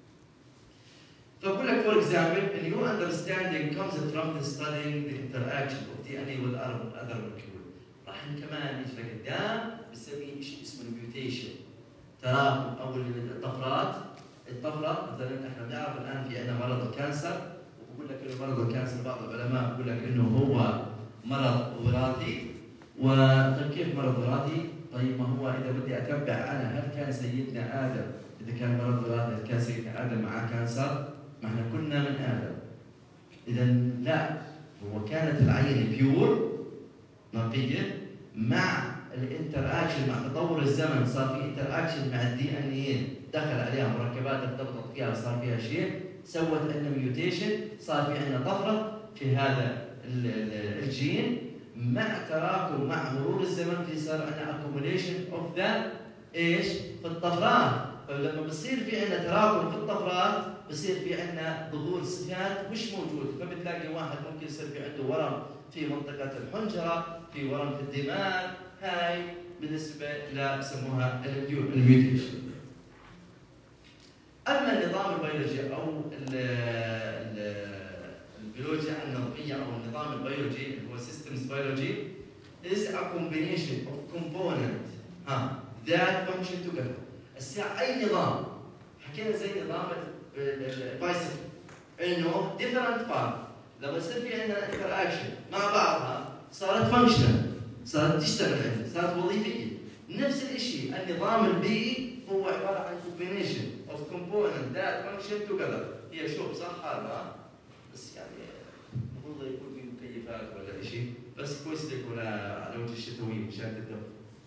فبقول لك for example, a new understanding comes from the studying the interaction of D N A with other molecules. راح كمان نيجي لقدام بنسميه شيء اسمه الميوتيشن، تراكم او الطفرات. الطفره مثلا احنا بنعرف الان في عندنا مرض الكانسر بقول لك انه مرض الكانسر بعض العلماء بقول لك انه هو مرض وراثي. وطيب كيف مرض وراثي؟ طيب ما هو اذا بدي اتبع انا هل كان سيدنا ادم اذا كان مرض وراثي هل كان سيدنا ادم معاه كانسر؟ ما احنا كلنا من ادم. اذا لا، هو كانت العينه بيور نقيه مع الانتر اكشن مع تطور الزمن صار في انتر اكشن مع الدي ان اي دخل عليها مركبات ارتبطت فيها صار فيها شيء سوت لنا ميوتيشن صار في عندنا طفره في هذا الجين مع تراكم مع مرور الزمن في صار عندنا اكوميليشن اوف ذا ايش؟ في الطفرات. فلما بصير في عندنا تراكم في الطفرات بصير في عندنا ظهور صفات مش موجوده. فبتلاقي واحد ممكن يصير في عنده ورم في منطقه الحنجره، في ورم في الدماغ. هاي بالنسبه ل بسموها الميوتيشن. اما النظام البيولوجي او البيولوجيا النظميه او النظام البيولوجي اللي هو systems biology is a combination of component ها that function together. الساعة اي نظام حكينا زي نظام البايسكل انه different part لما يصير في عندنا interaction مع بعضها صارت functional، صارت تشتغل عندنا، صارت وظيفيه. نفس الشيء النظام البيئي هو عباره عن combination of components that function together. هي شوف صح هذا بس يعني المفروض يكون في مكيفات ولا شيء، بس كويس يكون على وجه الشتوي مشان تدفى.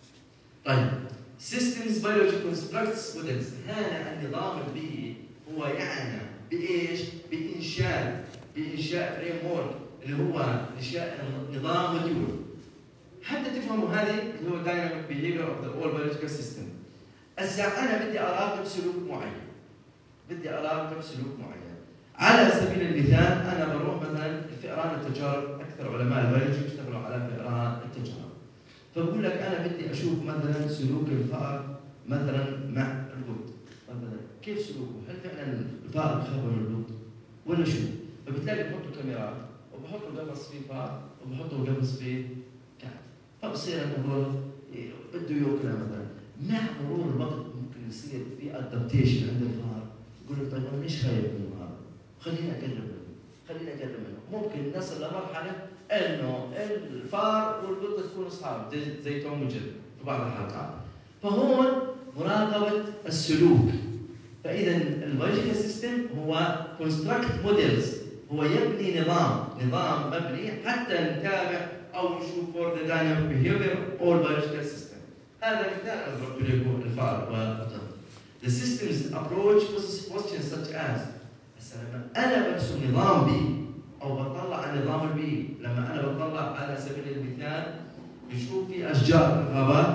طيب systems biology constructs models. هذا النظام البيئي هو يعني بايش؟ بانشاء بانشاء فريم ورك اللي هو انشاء نظام موديول. حتى تفهموا هذه اللي هو dynamic behavior of the all biological system. هسه انا بدي اراقب سلوك معين. بدي اراقب سلوك معين. على سبيل المثال انا بروح مثلا الفئران التجارب، اكثر علماء البيولوجي بيشتغلوا على فئران التجارب. فبقول لك انا بدي اشوف مثلا سلوك الفأر مثلا مع القط. مثلا كيف سلوكه؟ هل فعلا الفأر بخاف من القط ولا شو؟ فبتلاقي بحطوا كاميرات وبحطوا قفص فيه فأر وبحطوا قفص فيه كلب. فبصير انه بده ياكل مثلا. مع مرور الوقت ممكن يصير في ادابتيشن عند الفار، يقول لك طيب انا ليش خايف منه هذا؟ خليني اقرب منه، خليني اقرب منه. ممكن نصل لمرحله انه الفار والقطه تكونوا اصحاب زي, زي توم وجيري في بعض الحلقات. فهون مراقبه السلوك. فاذا البيولوجيكال سيستم هو كونستراكت موديلز، هو يبني نظام، نظام مبني حتى نتابع او نشوف فور ذا دايناميك بيهيفير اور بيولوجيكال سيستم. هذا مثال اضرب لكم الفار والقطط. The systems approach questions such as لما انا برسم نظام بيئي او بطلع على النظام البيئي، لما انا بطلع على سبيل المثال بنشوف في اشجار غابات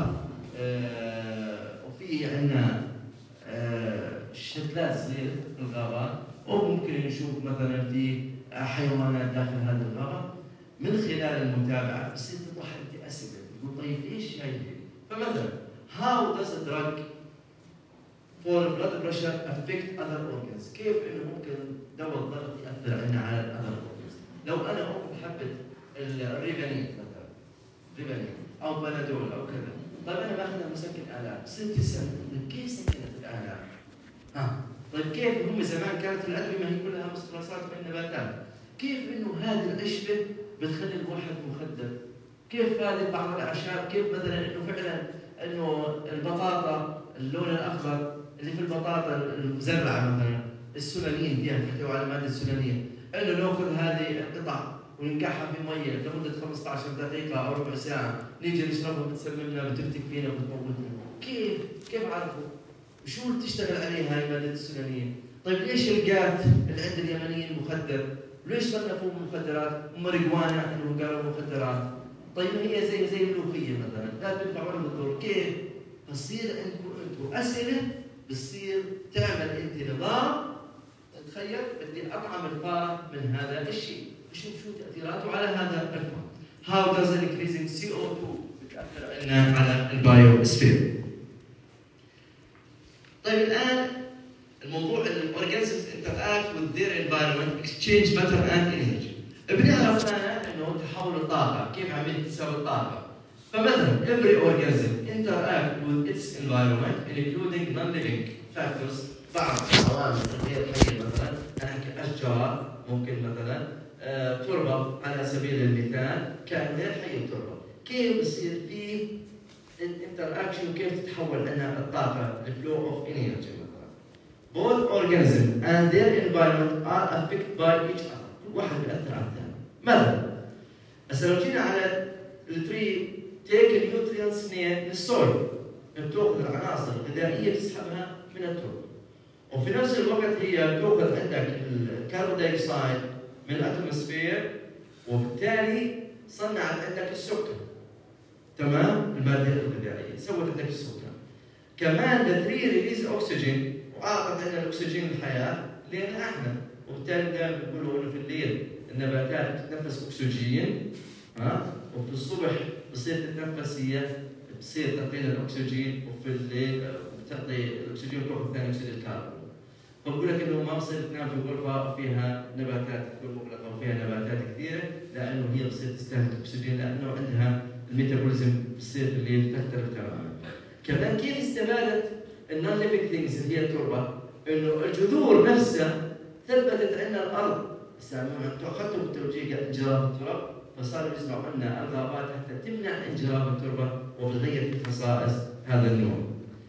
آه وفي عندنا آه شتلات صغيره في الغابات، او ممكن نشوف مثلا في حيوانات داخل هذه الغابه. من خلال المتابعه بصير تطرح انت اسئله، تقول طيب ليش هي؟ فمثلا how does a drug for blood pressure affect other organs؟ كيف انه ممكن دواء الضغط ياثر عندنا على other organs؟ لو انا اخذ حبه الريفانين مثلا، ريفانين او بنادول او كذا، طيب انا باخذها مسكن الام، بصير تسال كيف سكنت الالام؟ ها طيب كيف هم زمان كانت الادويه ما هي كلها مستخلصات من النباتات، كيف انه هذه العشبه بتخلي الواحد مخدر؟ كيف هذه بعض الاعشاب، كيف مثلا انه فعلا انه البطاطا اللون الاخضر اللي في البطاطا المزرعه مثلا السولانين فيها تحتوي على ماده السولانين، انه ناخذ هذه القطع وننقعها في ميه لمده خمسة عشر دقيقه او ربع ساعه، نيجي نشربها بتسممنا بتفتك فينا وبتموتنا. كيف؟ كيف عرفوا؟ وشو اللي تشتغل عليها هاي ماده السولانين؟ طيب ليش القات اللي عند اليمنيين مخدر؟ ليش صنفوه مخدرات؟ وماريجوانا انه قالوا مخدرات. طيب هي زي زي الملوخيه مثلا، لا تنفع ولا تضر، كيف؟ بصير عندكم انتم اسئله، بصير تعمل انت نظام، تخيل بدي اطعم الفار من هذا الشيء، شوف شو تاثيراته على هذا الفار. How does increasing سي أو تو بتاثر عندنا على البايوسفير؟ طيب الان الموضوع الاورجانيزمز interact with their environment exchange matter and energy. بنعرف انا انه تحول الطاقه، كيف عمليه تساوي الطاقه. فمثلا every organism interact with its environment including non-living factors. بعض العوامل غير حيه مثلا انا كاشجار اشجار ممكن مثلا آه، تربه على سبيل المثال كان غير حي التربه، كيف بصير في الانتراكشن وكيف تتحول لنا الطاقه الفلو اوف انرجي مثلا. both organisms and their environment are affected by each other. كل واحد بيأثر على الثاني. مثلا هسه لو جينا على التري تيك النيوترينتس من السويل، بتاخذ العناصر الغذائيه تسحبها من التربه. وفي نفس الوقت هي بتاخذ عندك الكربون دايوكسيد من الاتموسفير، وبالتالي صنعت عندك السكر. تمام؟ الماده الغذائيه سوت عندك السكر. كمان التري ريليز اوكسجين، واعطت لنا الاكسجين الحياه لنا احنا، وبالتالي دائما بيقولوا انه في الليل النباتات بتتنفس اكسجين، ها؟ وفي الصبح بصير تتنفس هي بصير تعطينا الاكسجين، وفي الليل بتعطي الاكسجين وتاخذ ثاني اكسيد الكربون. فبقول لك انه ما بصير تنام في غرفه فيها نباتات تكون مغلقه وفيها نباتات كثيره، لانه هي بصير تستهلك اكسجين، لانه عندها الميتابوليزم بصير في الليل تختلف تماما. كمان كيف استفادت النون ليفينج ثينجز اللي هي التربه؟ انه الجذور نفسها ثبتت عندنا الارض، اخذتوا بالتوجيه انجراف التراب، فصاروا يزرعوا لنا الغابات حتى تمنع انجراف التربه وبتغير في خصائص هذا النوع.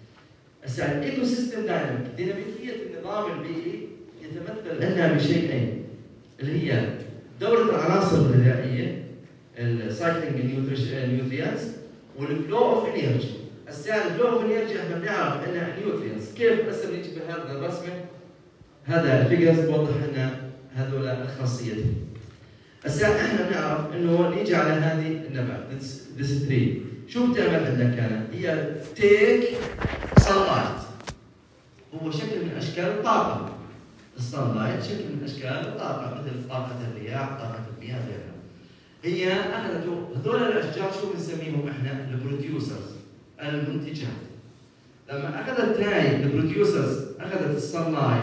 هسه الايكو سيستم دايناميك، ديناميكيه النظام البيئي يتمثل لنا بشيئين اللي هي دوره العناصر الغذائيه السايكلينج نيوتريانز والفلو اوف انرجي. هسه الفلو اوف انرجي احنا بنعرف انها نيوتريانز، كيف هسه بنجي بهذا الرسمه هذا الفيجرز بوضح لنا هذول الخاصيتين. هسه احنا بنعرف انه نيجي على هذه النبات ذيس تري، شو بتعمل عندنا كانت؟ هي تيك sunlight، هو شكل من اشكال الطاقه. الصنلايت شكل من اشكال الطاقه، مثل طاقه الرياح، طاقه المياه، غيرها. هي اخذتوا هذول الاشجار شو بنسميهم احنا؟ البروديوسرز، المنتجات. لما اخذت هاي البروديوسرز اخذت الصنلايت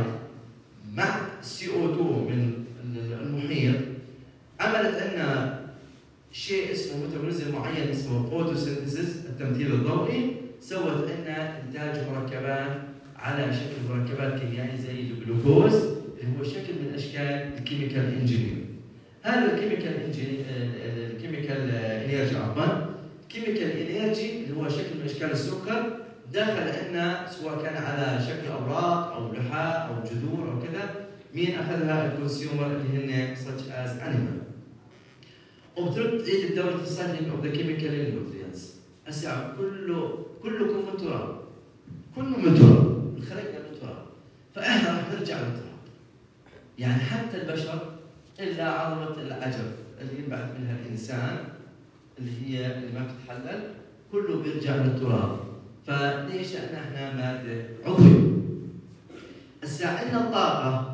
مع سي او اثنين من المحيط، عملت لنا شيء اسمه ميتابوليزم معين اسمه فوتوسينثيسيس، التمثيل الضوئي، سوت لنا انتاج مركبات على شكل مركبات كيميائيه زي الجلوكوز اللي هو شكل من اشكال الكيميكال انجينير. هذا الكيميكال انجينير الكيميكال انرجي عفوا الكيميكال انرجي اللي هو شكل من اشكال السكر، دخل لنا سواء كان على شكل اوراق او لحاء او جذور او كذا. مين اخذها؟ الكونسيومر اللي هن such as animal. وبترد تعيد الدورة السايكلينج اوف ذا كيميكال نيوترينتس. هسه كله كلكم من تراب، كله من تراب، خلقنا من تراب، فاحنا راح نرجع للتراب. يعني حتى البشر الا عظمه العجب اللي ينبعث منها الانسان اللي هي اللي ما بتتحلل، كله بيرجع للتراب. فليش احنا احنا ماده عضويه؟ هسه عندنا الطاقه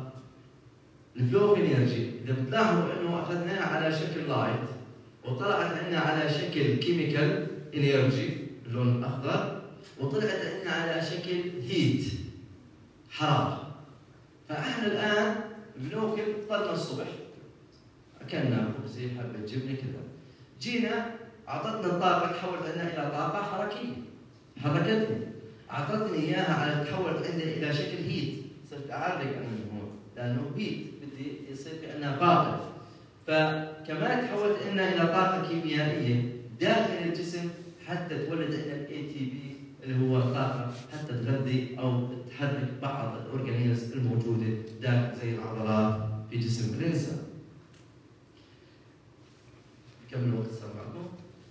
الفلو اوف انرجي، اذا بتلاحظوا انه اخذناها على شكل لايت وطلعت عندنا على شكل كيميكال انرجي اللون الاخضر، وطلعت عندنا على شكل هيت حراره. فاحنا الان بناكل فطرنا الصبح، اكلنا خبزه حبه جبنه كذا، جينا اعطتنا الطاقه تحولت عندنا الى طاقه حركيه، حركتني اعطتني اياها على تحولت عندنا الى شكل هيت، صرت اعرق انا من هون لانه هيت بدي يصير في عندنا طاقه. فكمان تحولت عندنا الى طاقه كيميائيه داخل الجسم حتى تولد عندنا الاي تي بي اللي هو طاقه حتى تغذي او تحرك بعض الاورجانيزمز الموجوده داخل زي العضلات في جسم الانسان. كم الوقت صار معكم؟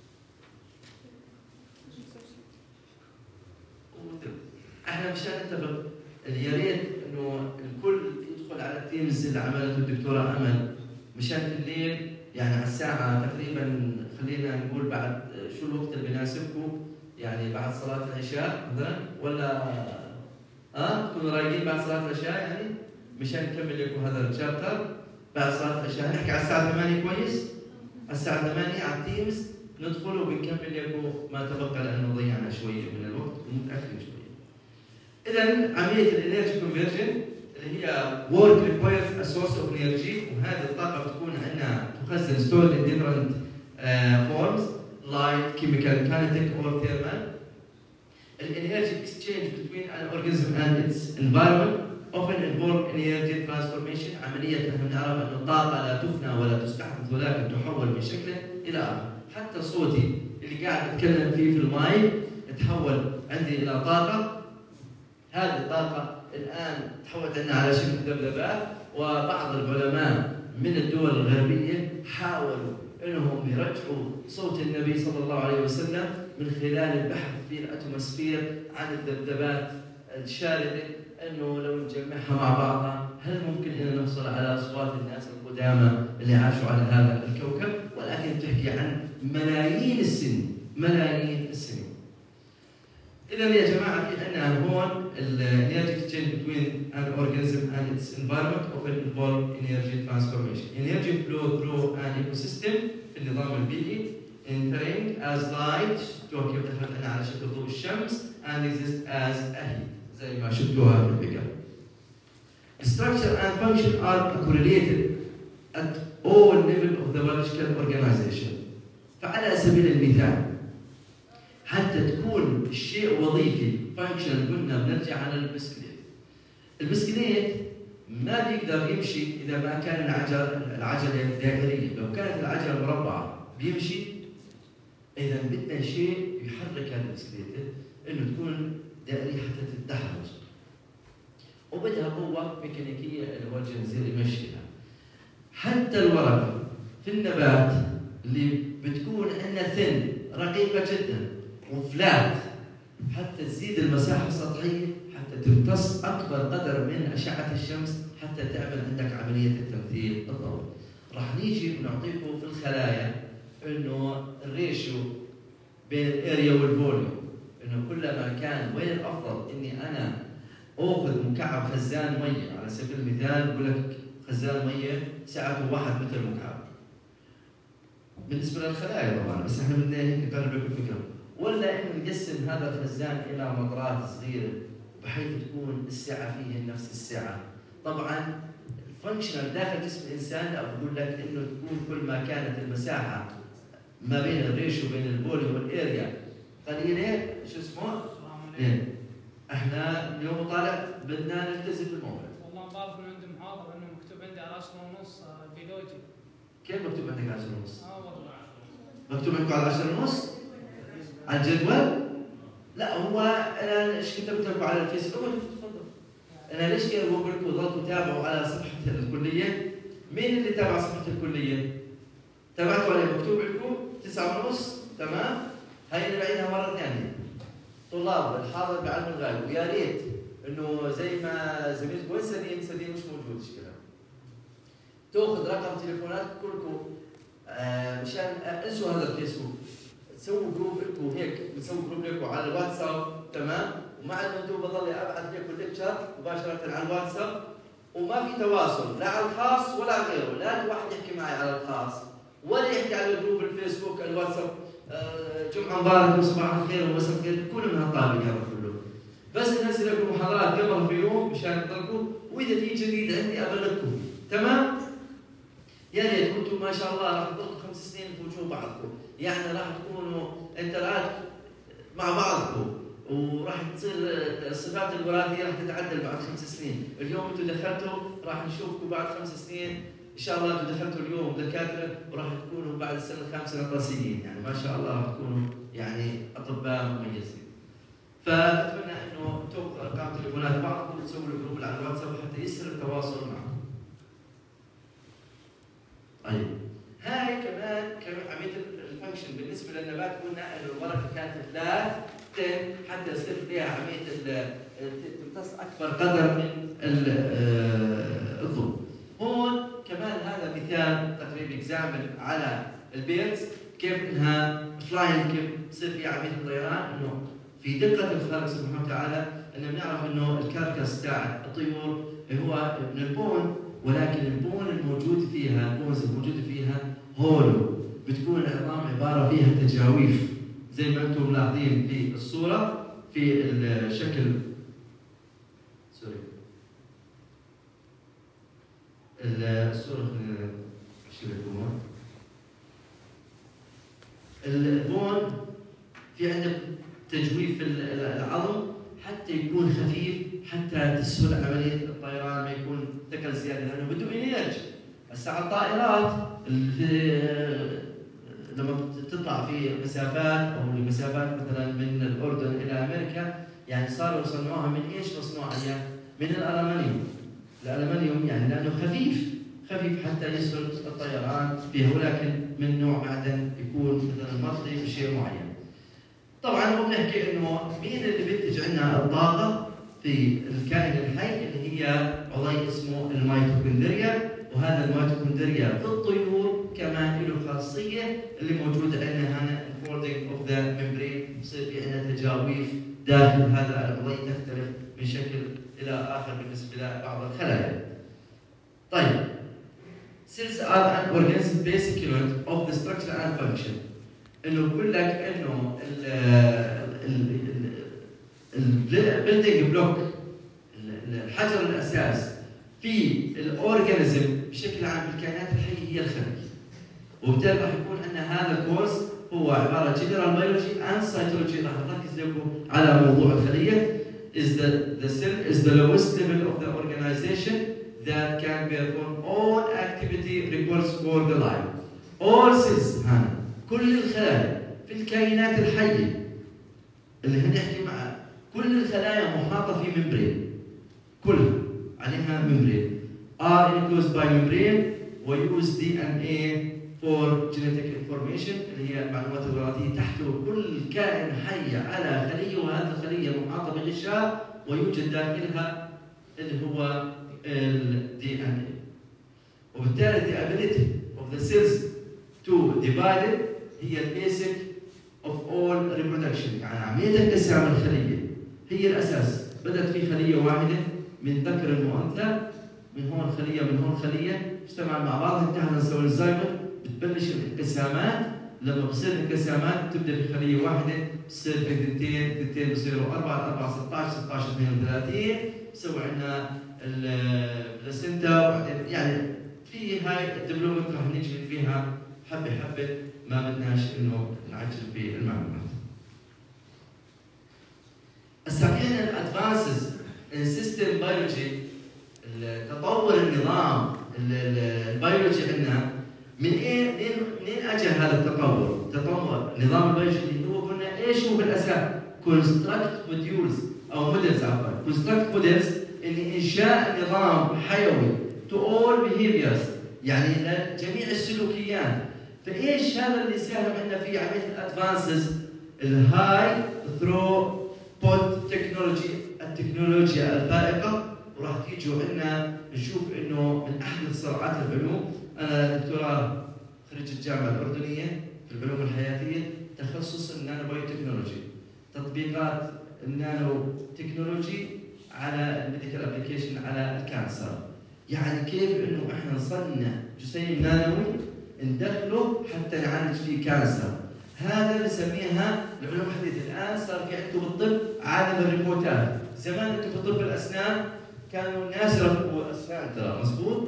احنا مشان نتفق يا ريت انه الكل يدخل على التيمز اللي عملته الدكتوره امل مشان في الليل، يعني على الساعه تقريبا خلينا نقول بعد شو الوقت اللي بيناسبكم، يعني بعد صلاه العشاء مثلا، ولا اه تكونوا رايقين بعد صلاه العشاء يعني مشان نكمل لكم هذا الشابتر بعد صلاه العشاء. نحكي على الساعه ثمانية كويس؟ على الساعه ثمانية على التيمز ندخل وبنكمل لكم ما تبقى لانه ضيعنا شويه من الوقت ومتاخرين شويه. اذا عمليه الانرجي كونفرجن اللي هي work requires a source of energy، وهذه الطاقه بتكون عندنا تخزن stored in different uh, forms like chemical, kinetic or thermal. The energy exchange between an organism and its environment often involve energy transformation. عملية نحن نعرف أن الطاقة لا تفنى ولا تستحدث ولكن تحول من شكل إلى آخر. حتى صوتي اللي قاعد أتكلم فيه في المايك تحول عندي إلى طاقة. هذه الطاقة الآن تحولت عندنا على شكل ذبذبات، وبعض العلماء من الدول الغربية حاولوا أنهم يرجعوا صوت النبي صلى الله عليه وسلم من خلال البحث في الأتموسفير عن الذبذبات الشاردة، أنه لو نجمعها مع بعضها هل ممكن أن نحصل على أصوات الناس القدامى اللي عاشوا على هذا الكوكب، ولكن تحكي عن ملايين السنين ملايين السنين. إذا يا جماعة في عندنا هون ال energy exchange between an organism and its environment often involve energy transformation. Energy flow through an ecosystem في النظام البيئي entering as light، شفتوها كيف دخلت عنا على شكل ضوء الشمس and exist as a heat زي ما شفتوها في الفيجر. Structure and function are correlated at all levels of the biological organization. فعلى سبيل المثال حتى تكون الشيء وظيفي فانكشن، قلنا بنرجع على البسكليت. البسكليت ما بيقدر يمشي اذا ما كان العجله العجله دائريه، لو كانت العجله مربعه بيمشي. اذا بدنا شيء يحرك هذه البسكليت انه تكون دائريه حتى تتدحرج، وبدها قوه ميكانيكيه اللي هو الجنزير يمشيها. حتى الورقه في النبات اللي بتكون عندنا ثن رقيقه جدا وفلات، حتى تزيد المساحه السطحيه حتى تمتص اكبر قدر من اشعه الشمس حتى تعمل عندك عمليه التمثيل الضوئي. راح نيجي ونعطيكم في الخلايا انه الريشيو بين الاريا والفوليوم، انه كلما كان وين الافضل اني انا اخذ مكعب خزان ميه. على سبيل المثال بقول لك خزان ميه سعته واحد متر مكعب بالنسبه للخلايا طبعا، بس احنا بدنا هيك نقرب لكم الفكره. ولا انه نقسم هذا الخزان الى مقرات صغيره بحيث تكون السعه فيه نفس السعه. طبعا الفانكشنال داخل جسم الانسان بقول لك انه تكون كل ما كانت المساحه ما بين الريشيو بين البولي والاريا قليله شو اسمه؟ ايه احنا اليوم طالع بدنا نلتزم بالموضوع. والله بعرف انه عندي محاضره انه مكتوب عندي على عشرة ونص بيولوجي. كيف مكتوب عندك على عشرة ونص؟ اه والله مكتوب عندكم على عشرة ونص؟ على الجدول؟ لا هو انا ايش كتبت لكم على الفيسبوك؟ تفضل. انا ليش كده بقول لكم ضلوا تتابعوا على صفحه الكليه؟ مين اللي تابع صفحه الكليه؟ تابعتوا عليه مكتوب عندكم تسعة ونص، تمام؟ هاي نعيدها مره ثانيه. طلاب الحاضر بعلم الغالب، ويا ريت انه زي ما زميلكم وين سليم؟ سليم مش موجود كده. تاخذ رقم تليفونات كلكم آه مشان آه انسوا هذا الفيسبوك. تسووا جروب لكم هيك، بتسووا جروب لكم على الواتساب، تمام؟ ومع المندوب بضل ابعث لكم الليكتشر مباشره على الواتساب، وما في تواصل لا على الخاص ولا غيره، لا واحد يحكي معي على الخاص ولا يحكي على جروب الفيسبوك الواتساب. آه جمعه مباركه وصباح الخير ومساء الخير، كل من هالطابق هذا كله. بس ننزل لكم محاضرات قبل في يوم مشان تضلكم، واذا في جديد عندي ابلغكم، تمام؟ يا ريت انتم ما شاء الله راح تضلكم خمس سنين في وجوه بعضكم، يعني راح تكونوا انترات مع بعضكم، وراح تصير الصفات الوراثيه راح تتعدل بعد خمس سنين. اليوم انتم دخلتوا راح نشوفكم بعد خمس سنين ان شاء الله. انتم دخلتوا اليوم دكاتره وراح تكونوا بعد السنه الخامسه نقرسيين، يعني ما شاء الله راح تكونوا يعني اطباء مميزين. فاتمنى انه تاخذوا ارقام تليفونات بعضكم وتسووا الجروب على الواتساب حتى يسهل التواصل معكم. طيب هاي كمان عمليه الفانكشن بالنسبه للنبات، قلنا انه الورقه كانت فلات تن حتى يصير فيها عمليه تمتص اكبر قدر من الضوء. هون كمان هذا مثال تقريبا اكزامبل على البيردز كيف انها فلاين، كيف تصير فيها عمليه الطيران. انه في دقه الخالق سبحانه وتعالى انه بنعرف انه الكاركس تاع الطيور هو من البون، ولكن البون الموجود فيها البونز الموجوده فيها هولو، بتكون العظام عباره فيها تجاويف زي ما انتم ملاحظين في الصوره في الشكل. سوري الصوره شو لكم البون في عندك تجويف في العظم حتى يكون خفيف حتى تسهل عمليه الطيران ما يكون ثقل زياده لانه بده انرجي. هسه على الطائرات اللي لما تطلع في مسافات او لمسافات مثلا من الاردن الى امريكا، يعني صاروا يصنعوها من ايش مصنوعه يعني؟ من الالمنيوم. الالمنيوم يعني لانه خفيف خفيف حتى يسهل الطيران فيها، ولكن من نوع معدن يكون مثلا مرضي بشيء معين. طبعا هو بنحكي انه مين اللي بينتج عندنا الطاقه في الكائن الحي اللي هي عضي اسمه الميتوكوندريا، وهذا الميتوكوندريا في الطيور كمان له خاصيه اللي موجوده عندنا هنا unfolding اوف ذا ممبرين، بصير في عندنا تجاويف داخل هذا العضي تختلف من شكل الى اخر بالنسبه لبعض الخلايا. طيب cells are an organism basic unit of the structure and function. انه بقول لك انه البيلدينج بلوك الحجر الاساس في الاورجانيزم بشكل عام في الكائنات الحيه هي الخليه. وبالتالي راح يكون ان هذا الكورس هو عباره عن جنرال بيولوجي اند سيتولوجي، راح نركز لكم على موضوع الخليه. is the the cell is the lowest level of the organization that can perform all activity required for the life. all cells هنا كل الخلايا في الكائنات الحيه اللي هنحكي معها، كل الخلايا محاطه في ممبرين، كلها عليها ممبرين are enclosed by membrane ويوز دي ان اي for genetic information اللي هي المعلومات الوراثيه. تحتوي كل كائن حي على خليه، وهذه الخليه محاطه بغشاء ويوجد داخلها اللي هو الدي ان اي. وبالتالي the ability of the cells to divide هي البيسك of all reproduction، يعني عمليه انقسام الخليه هي الاساس. بدات في خليه واحده من ذكر وانثى، من هون خليه من هون خليه اجتمعوا مع بعض، انتهى نسوي الزيجوت، بتبلش الانقسامات. لما بصير انقسامات تبدا في خليه واحده، بصير في اثنتين، اثنتين بصيروا اربعه، اربعه ستة عشر، ستة عشر اثنين وثلاثين، بسوي عندنا البلاسنتا، وبعدين يعني في هاي الديفلوبمنت راح نجري فيها حبه حبه، ما بدناش انه نعجل في المعلومات. هسه في عندنا الادفانسز ان سيستم بيولوجي، تطور النظام البيولوجي عندنا من ايه؟ منين منين اجى هذا التطور؟ تطور النظام البيولوجي اللي هو قلنا ايش هو بالاساس؟ كونستراكت موديولز او موديلز عفوا، كونستراكت موديلز اللي انشاء نظام حيوي تو اول بيهيفيرز، يعني لجميع السلوكيات. فايش هذا اللي ساهم عندنا في عمليه الادفانسز؟ الهاي ثرو بود تكنولوجي، التكنولوجيا الفائقه. وراح تيجوا عندنا نشوف انه من احدث صناعات العلوم، انا دكتوراه خريج الجامعه الاردنيه في العلوم الحياتيه، تخصص النانو بايو تكنولوجي، تطبيقات النانو تكنولوجي على الميديكال ابلكيشن على الكانسر. يعني كيف انه احنا نصنع جسيم نانوي ندخله حتى نعالج فيه كانسر. هذا بنسميها العلوم الحديثه. الان صار في عندكم بالطب عالم الريموتات. زمان انتم في طب الاسنان كانوا الناس يركبوا اسنان، ترى مضبوط.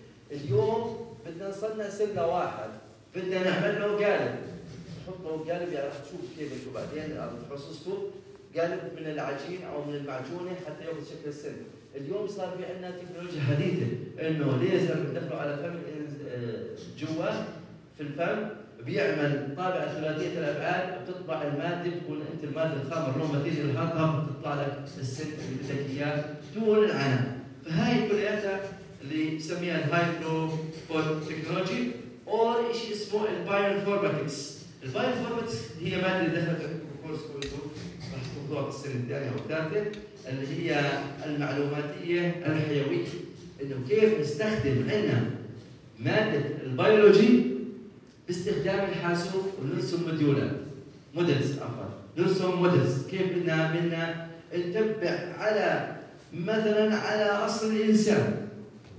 اليوم بدنا نصنع سنه واحد، بدنا نعمل له قالب، نحط له قالب، يعني راح تشوف كيف انتم بعدين تخصصكم قالب من العجين او من المعجونه حتى ياخذ شكل السن. اليوم صار في عندنا تكنولوجيا حديثه انه ليزر بندخله على فم جوا في الفم، بيعمل طابعه ثلاثيه الابعاد، بتطبع الماده، بتكون انت الماده الخام الرو ماتيريال هاتها، بتطلع لك السن اللي بدك اياه دون العناء. فهاي كلياتها اللي بسميها الهاي فلو بود تكنولوجي، او شيء اسمه البايوانفورماتكس. البايوانفورماتكس هي ماده اللي دخلت عندكم في كورس كلكم راح تاخذوها السنه الثانيه او الثالثه، اللي هي المعلوماتيه الحيويه، انه كيف نستخدم عندنا ماده البيولوجي باستخدام الحاسوب ونرسم موديولات موديلز عفوا نرسم موديلز. كيف بدنا بدنا نتبع على مثلا على اصل الانسان،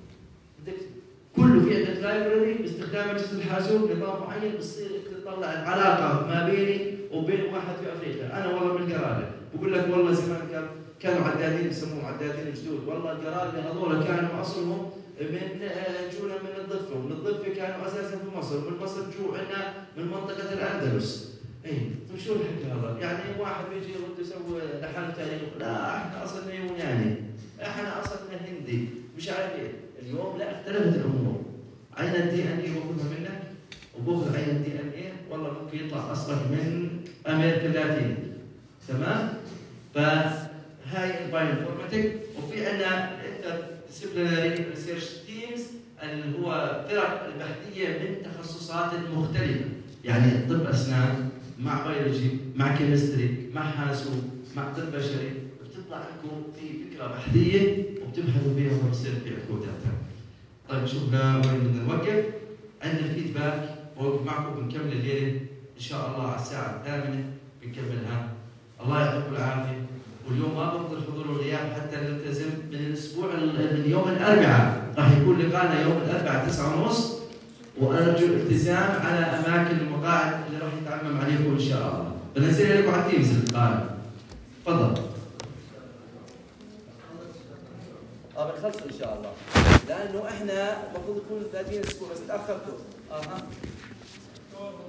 كله في عندك لايبرري باستخدام اجهزه الحاسوب نظام معين، بتصير تطلع العلاقه ما بيني وبين واحد في افريقيا. انا والله من القراله بقول لك والله زمان كان كانوا عدادين بسموهم عدادين جدود، والله القراله هذول كانوا اصلهم من جونا من الضفه، ومن الضفه كانوا اساسا في مصر، ومن مصر جو عندنا من منطقه الاندلس. اي طيب شو الحكي هذا؟ يعني واحد بيجي يرد يسوي لحن ثاني يقول لا احنا اصلنا يوناني، احنا اصلنا انا هندي مش عارف ايه. اليوم لا، اختلفت الامور. عين الدي ان اي باخذها منك وباخذ عين الدي ان اي والله ممكن يطلع اصلك من امريكا اللاتينيه. تمام؟ فهاي البايو انفورماتيك. وفي عندنا interdisciplinary research teams اللي هو فرق البحثيه من تخصصات مختلفه، يعني طب اسنان مع بيولوجي مع كيمستري مع حاسوب مع طب بشري، بتطلع لكم في فكره بحثيه وبتبحثوا فيها وبصير في عندكم داتا. طيب شوفنا وين بدنا نوقف. عندنا فيدباك بوقف معكم بنكمل الليله ان شاء الله على الساعه الثامنه بنكملها. الله يعطيكم العافيه. واليوم ما بفضل حضور والغياب حتى نلتزم من الاسبوع من يوم الاربعاء، راح يكون لقاءنا يوم الاربعاء تسعة ونص، وارجو الالتزام على اماكن المقاعد اللي راح يتعمم عليكم ان شاء الله. بنزلها لكم على التيمز اللقاء. تفضل. اه بنخلص ان شاء الله، لانه احنا المفروض يكون ثلاثين اسبوع بس تاخرتوا. اها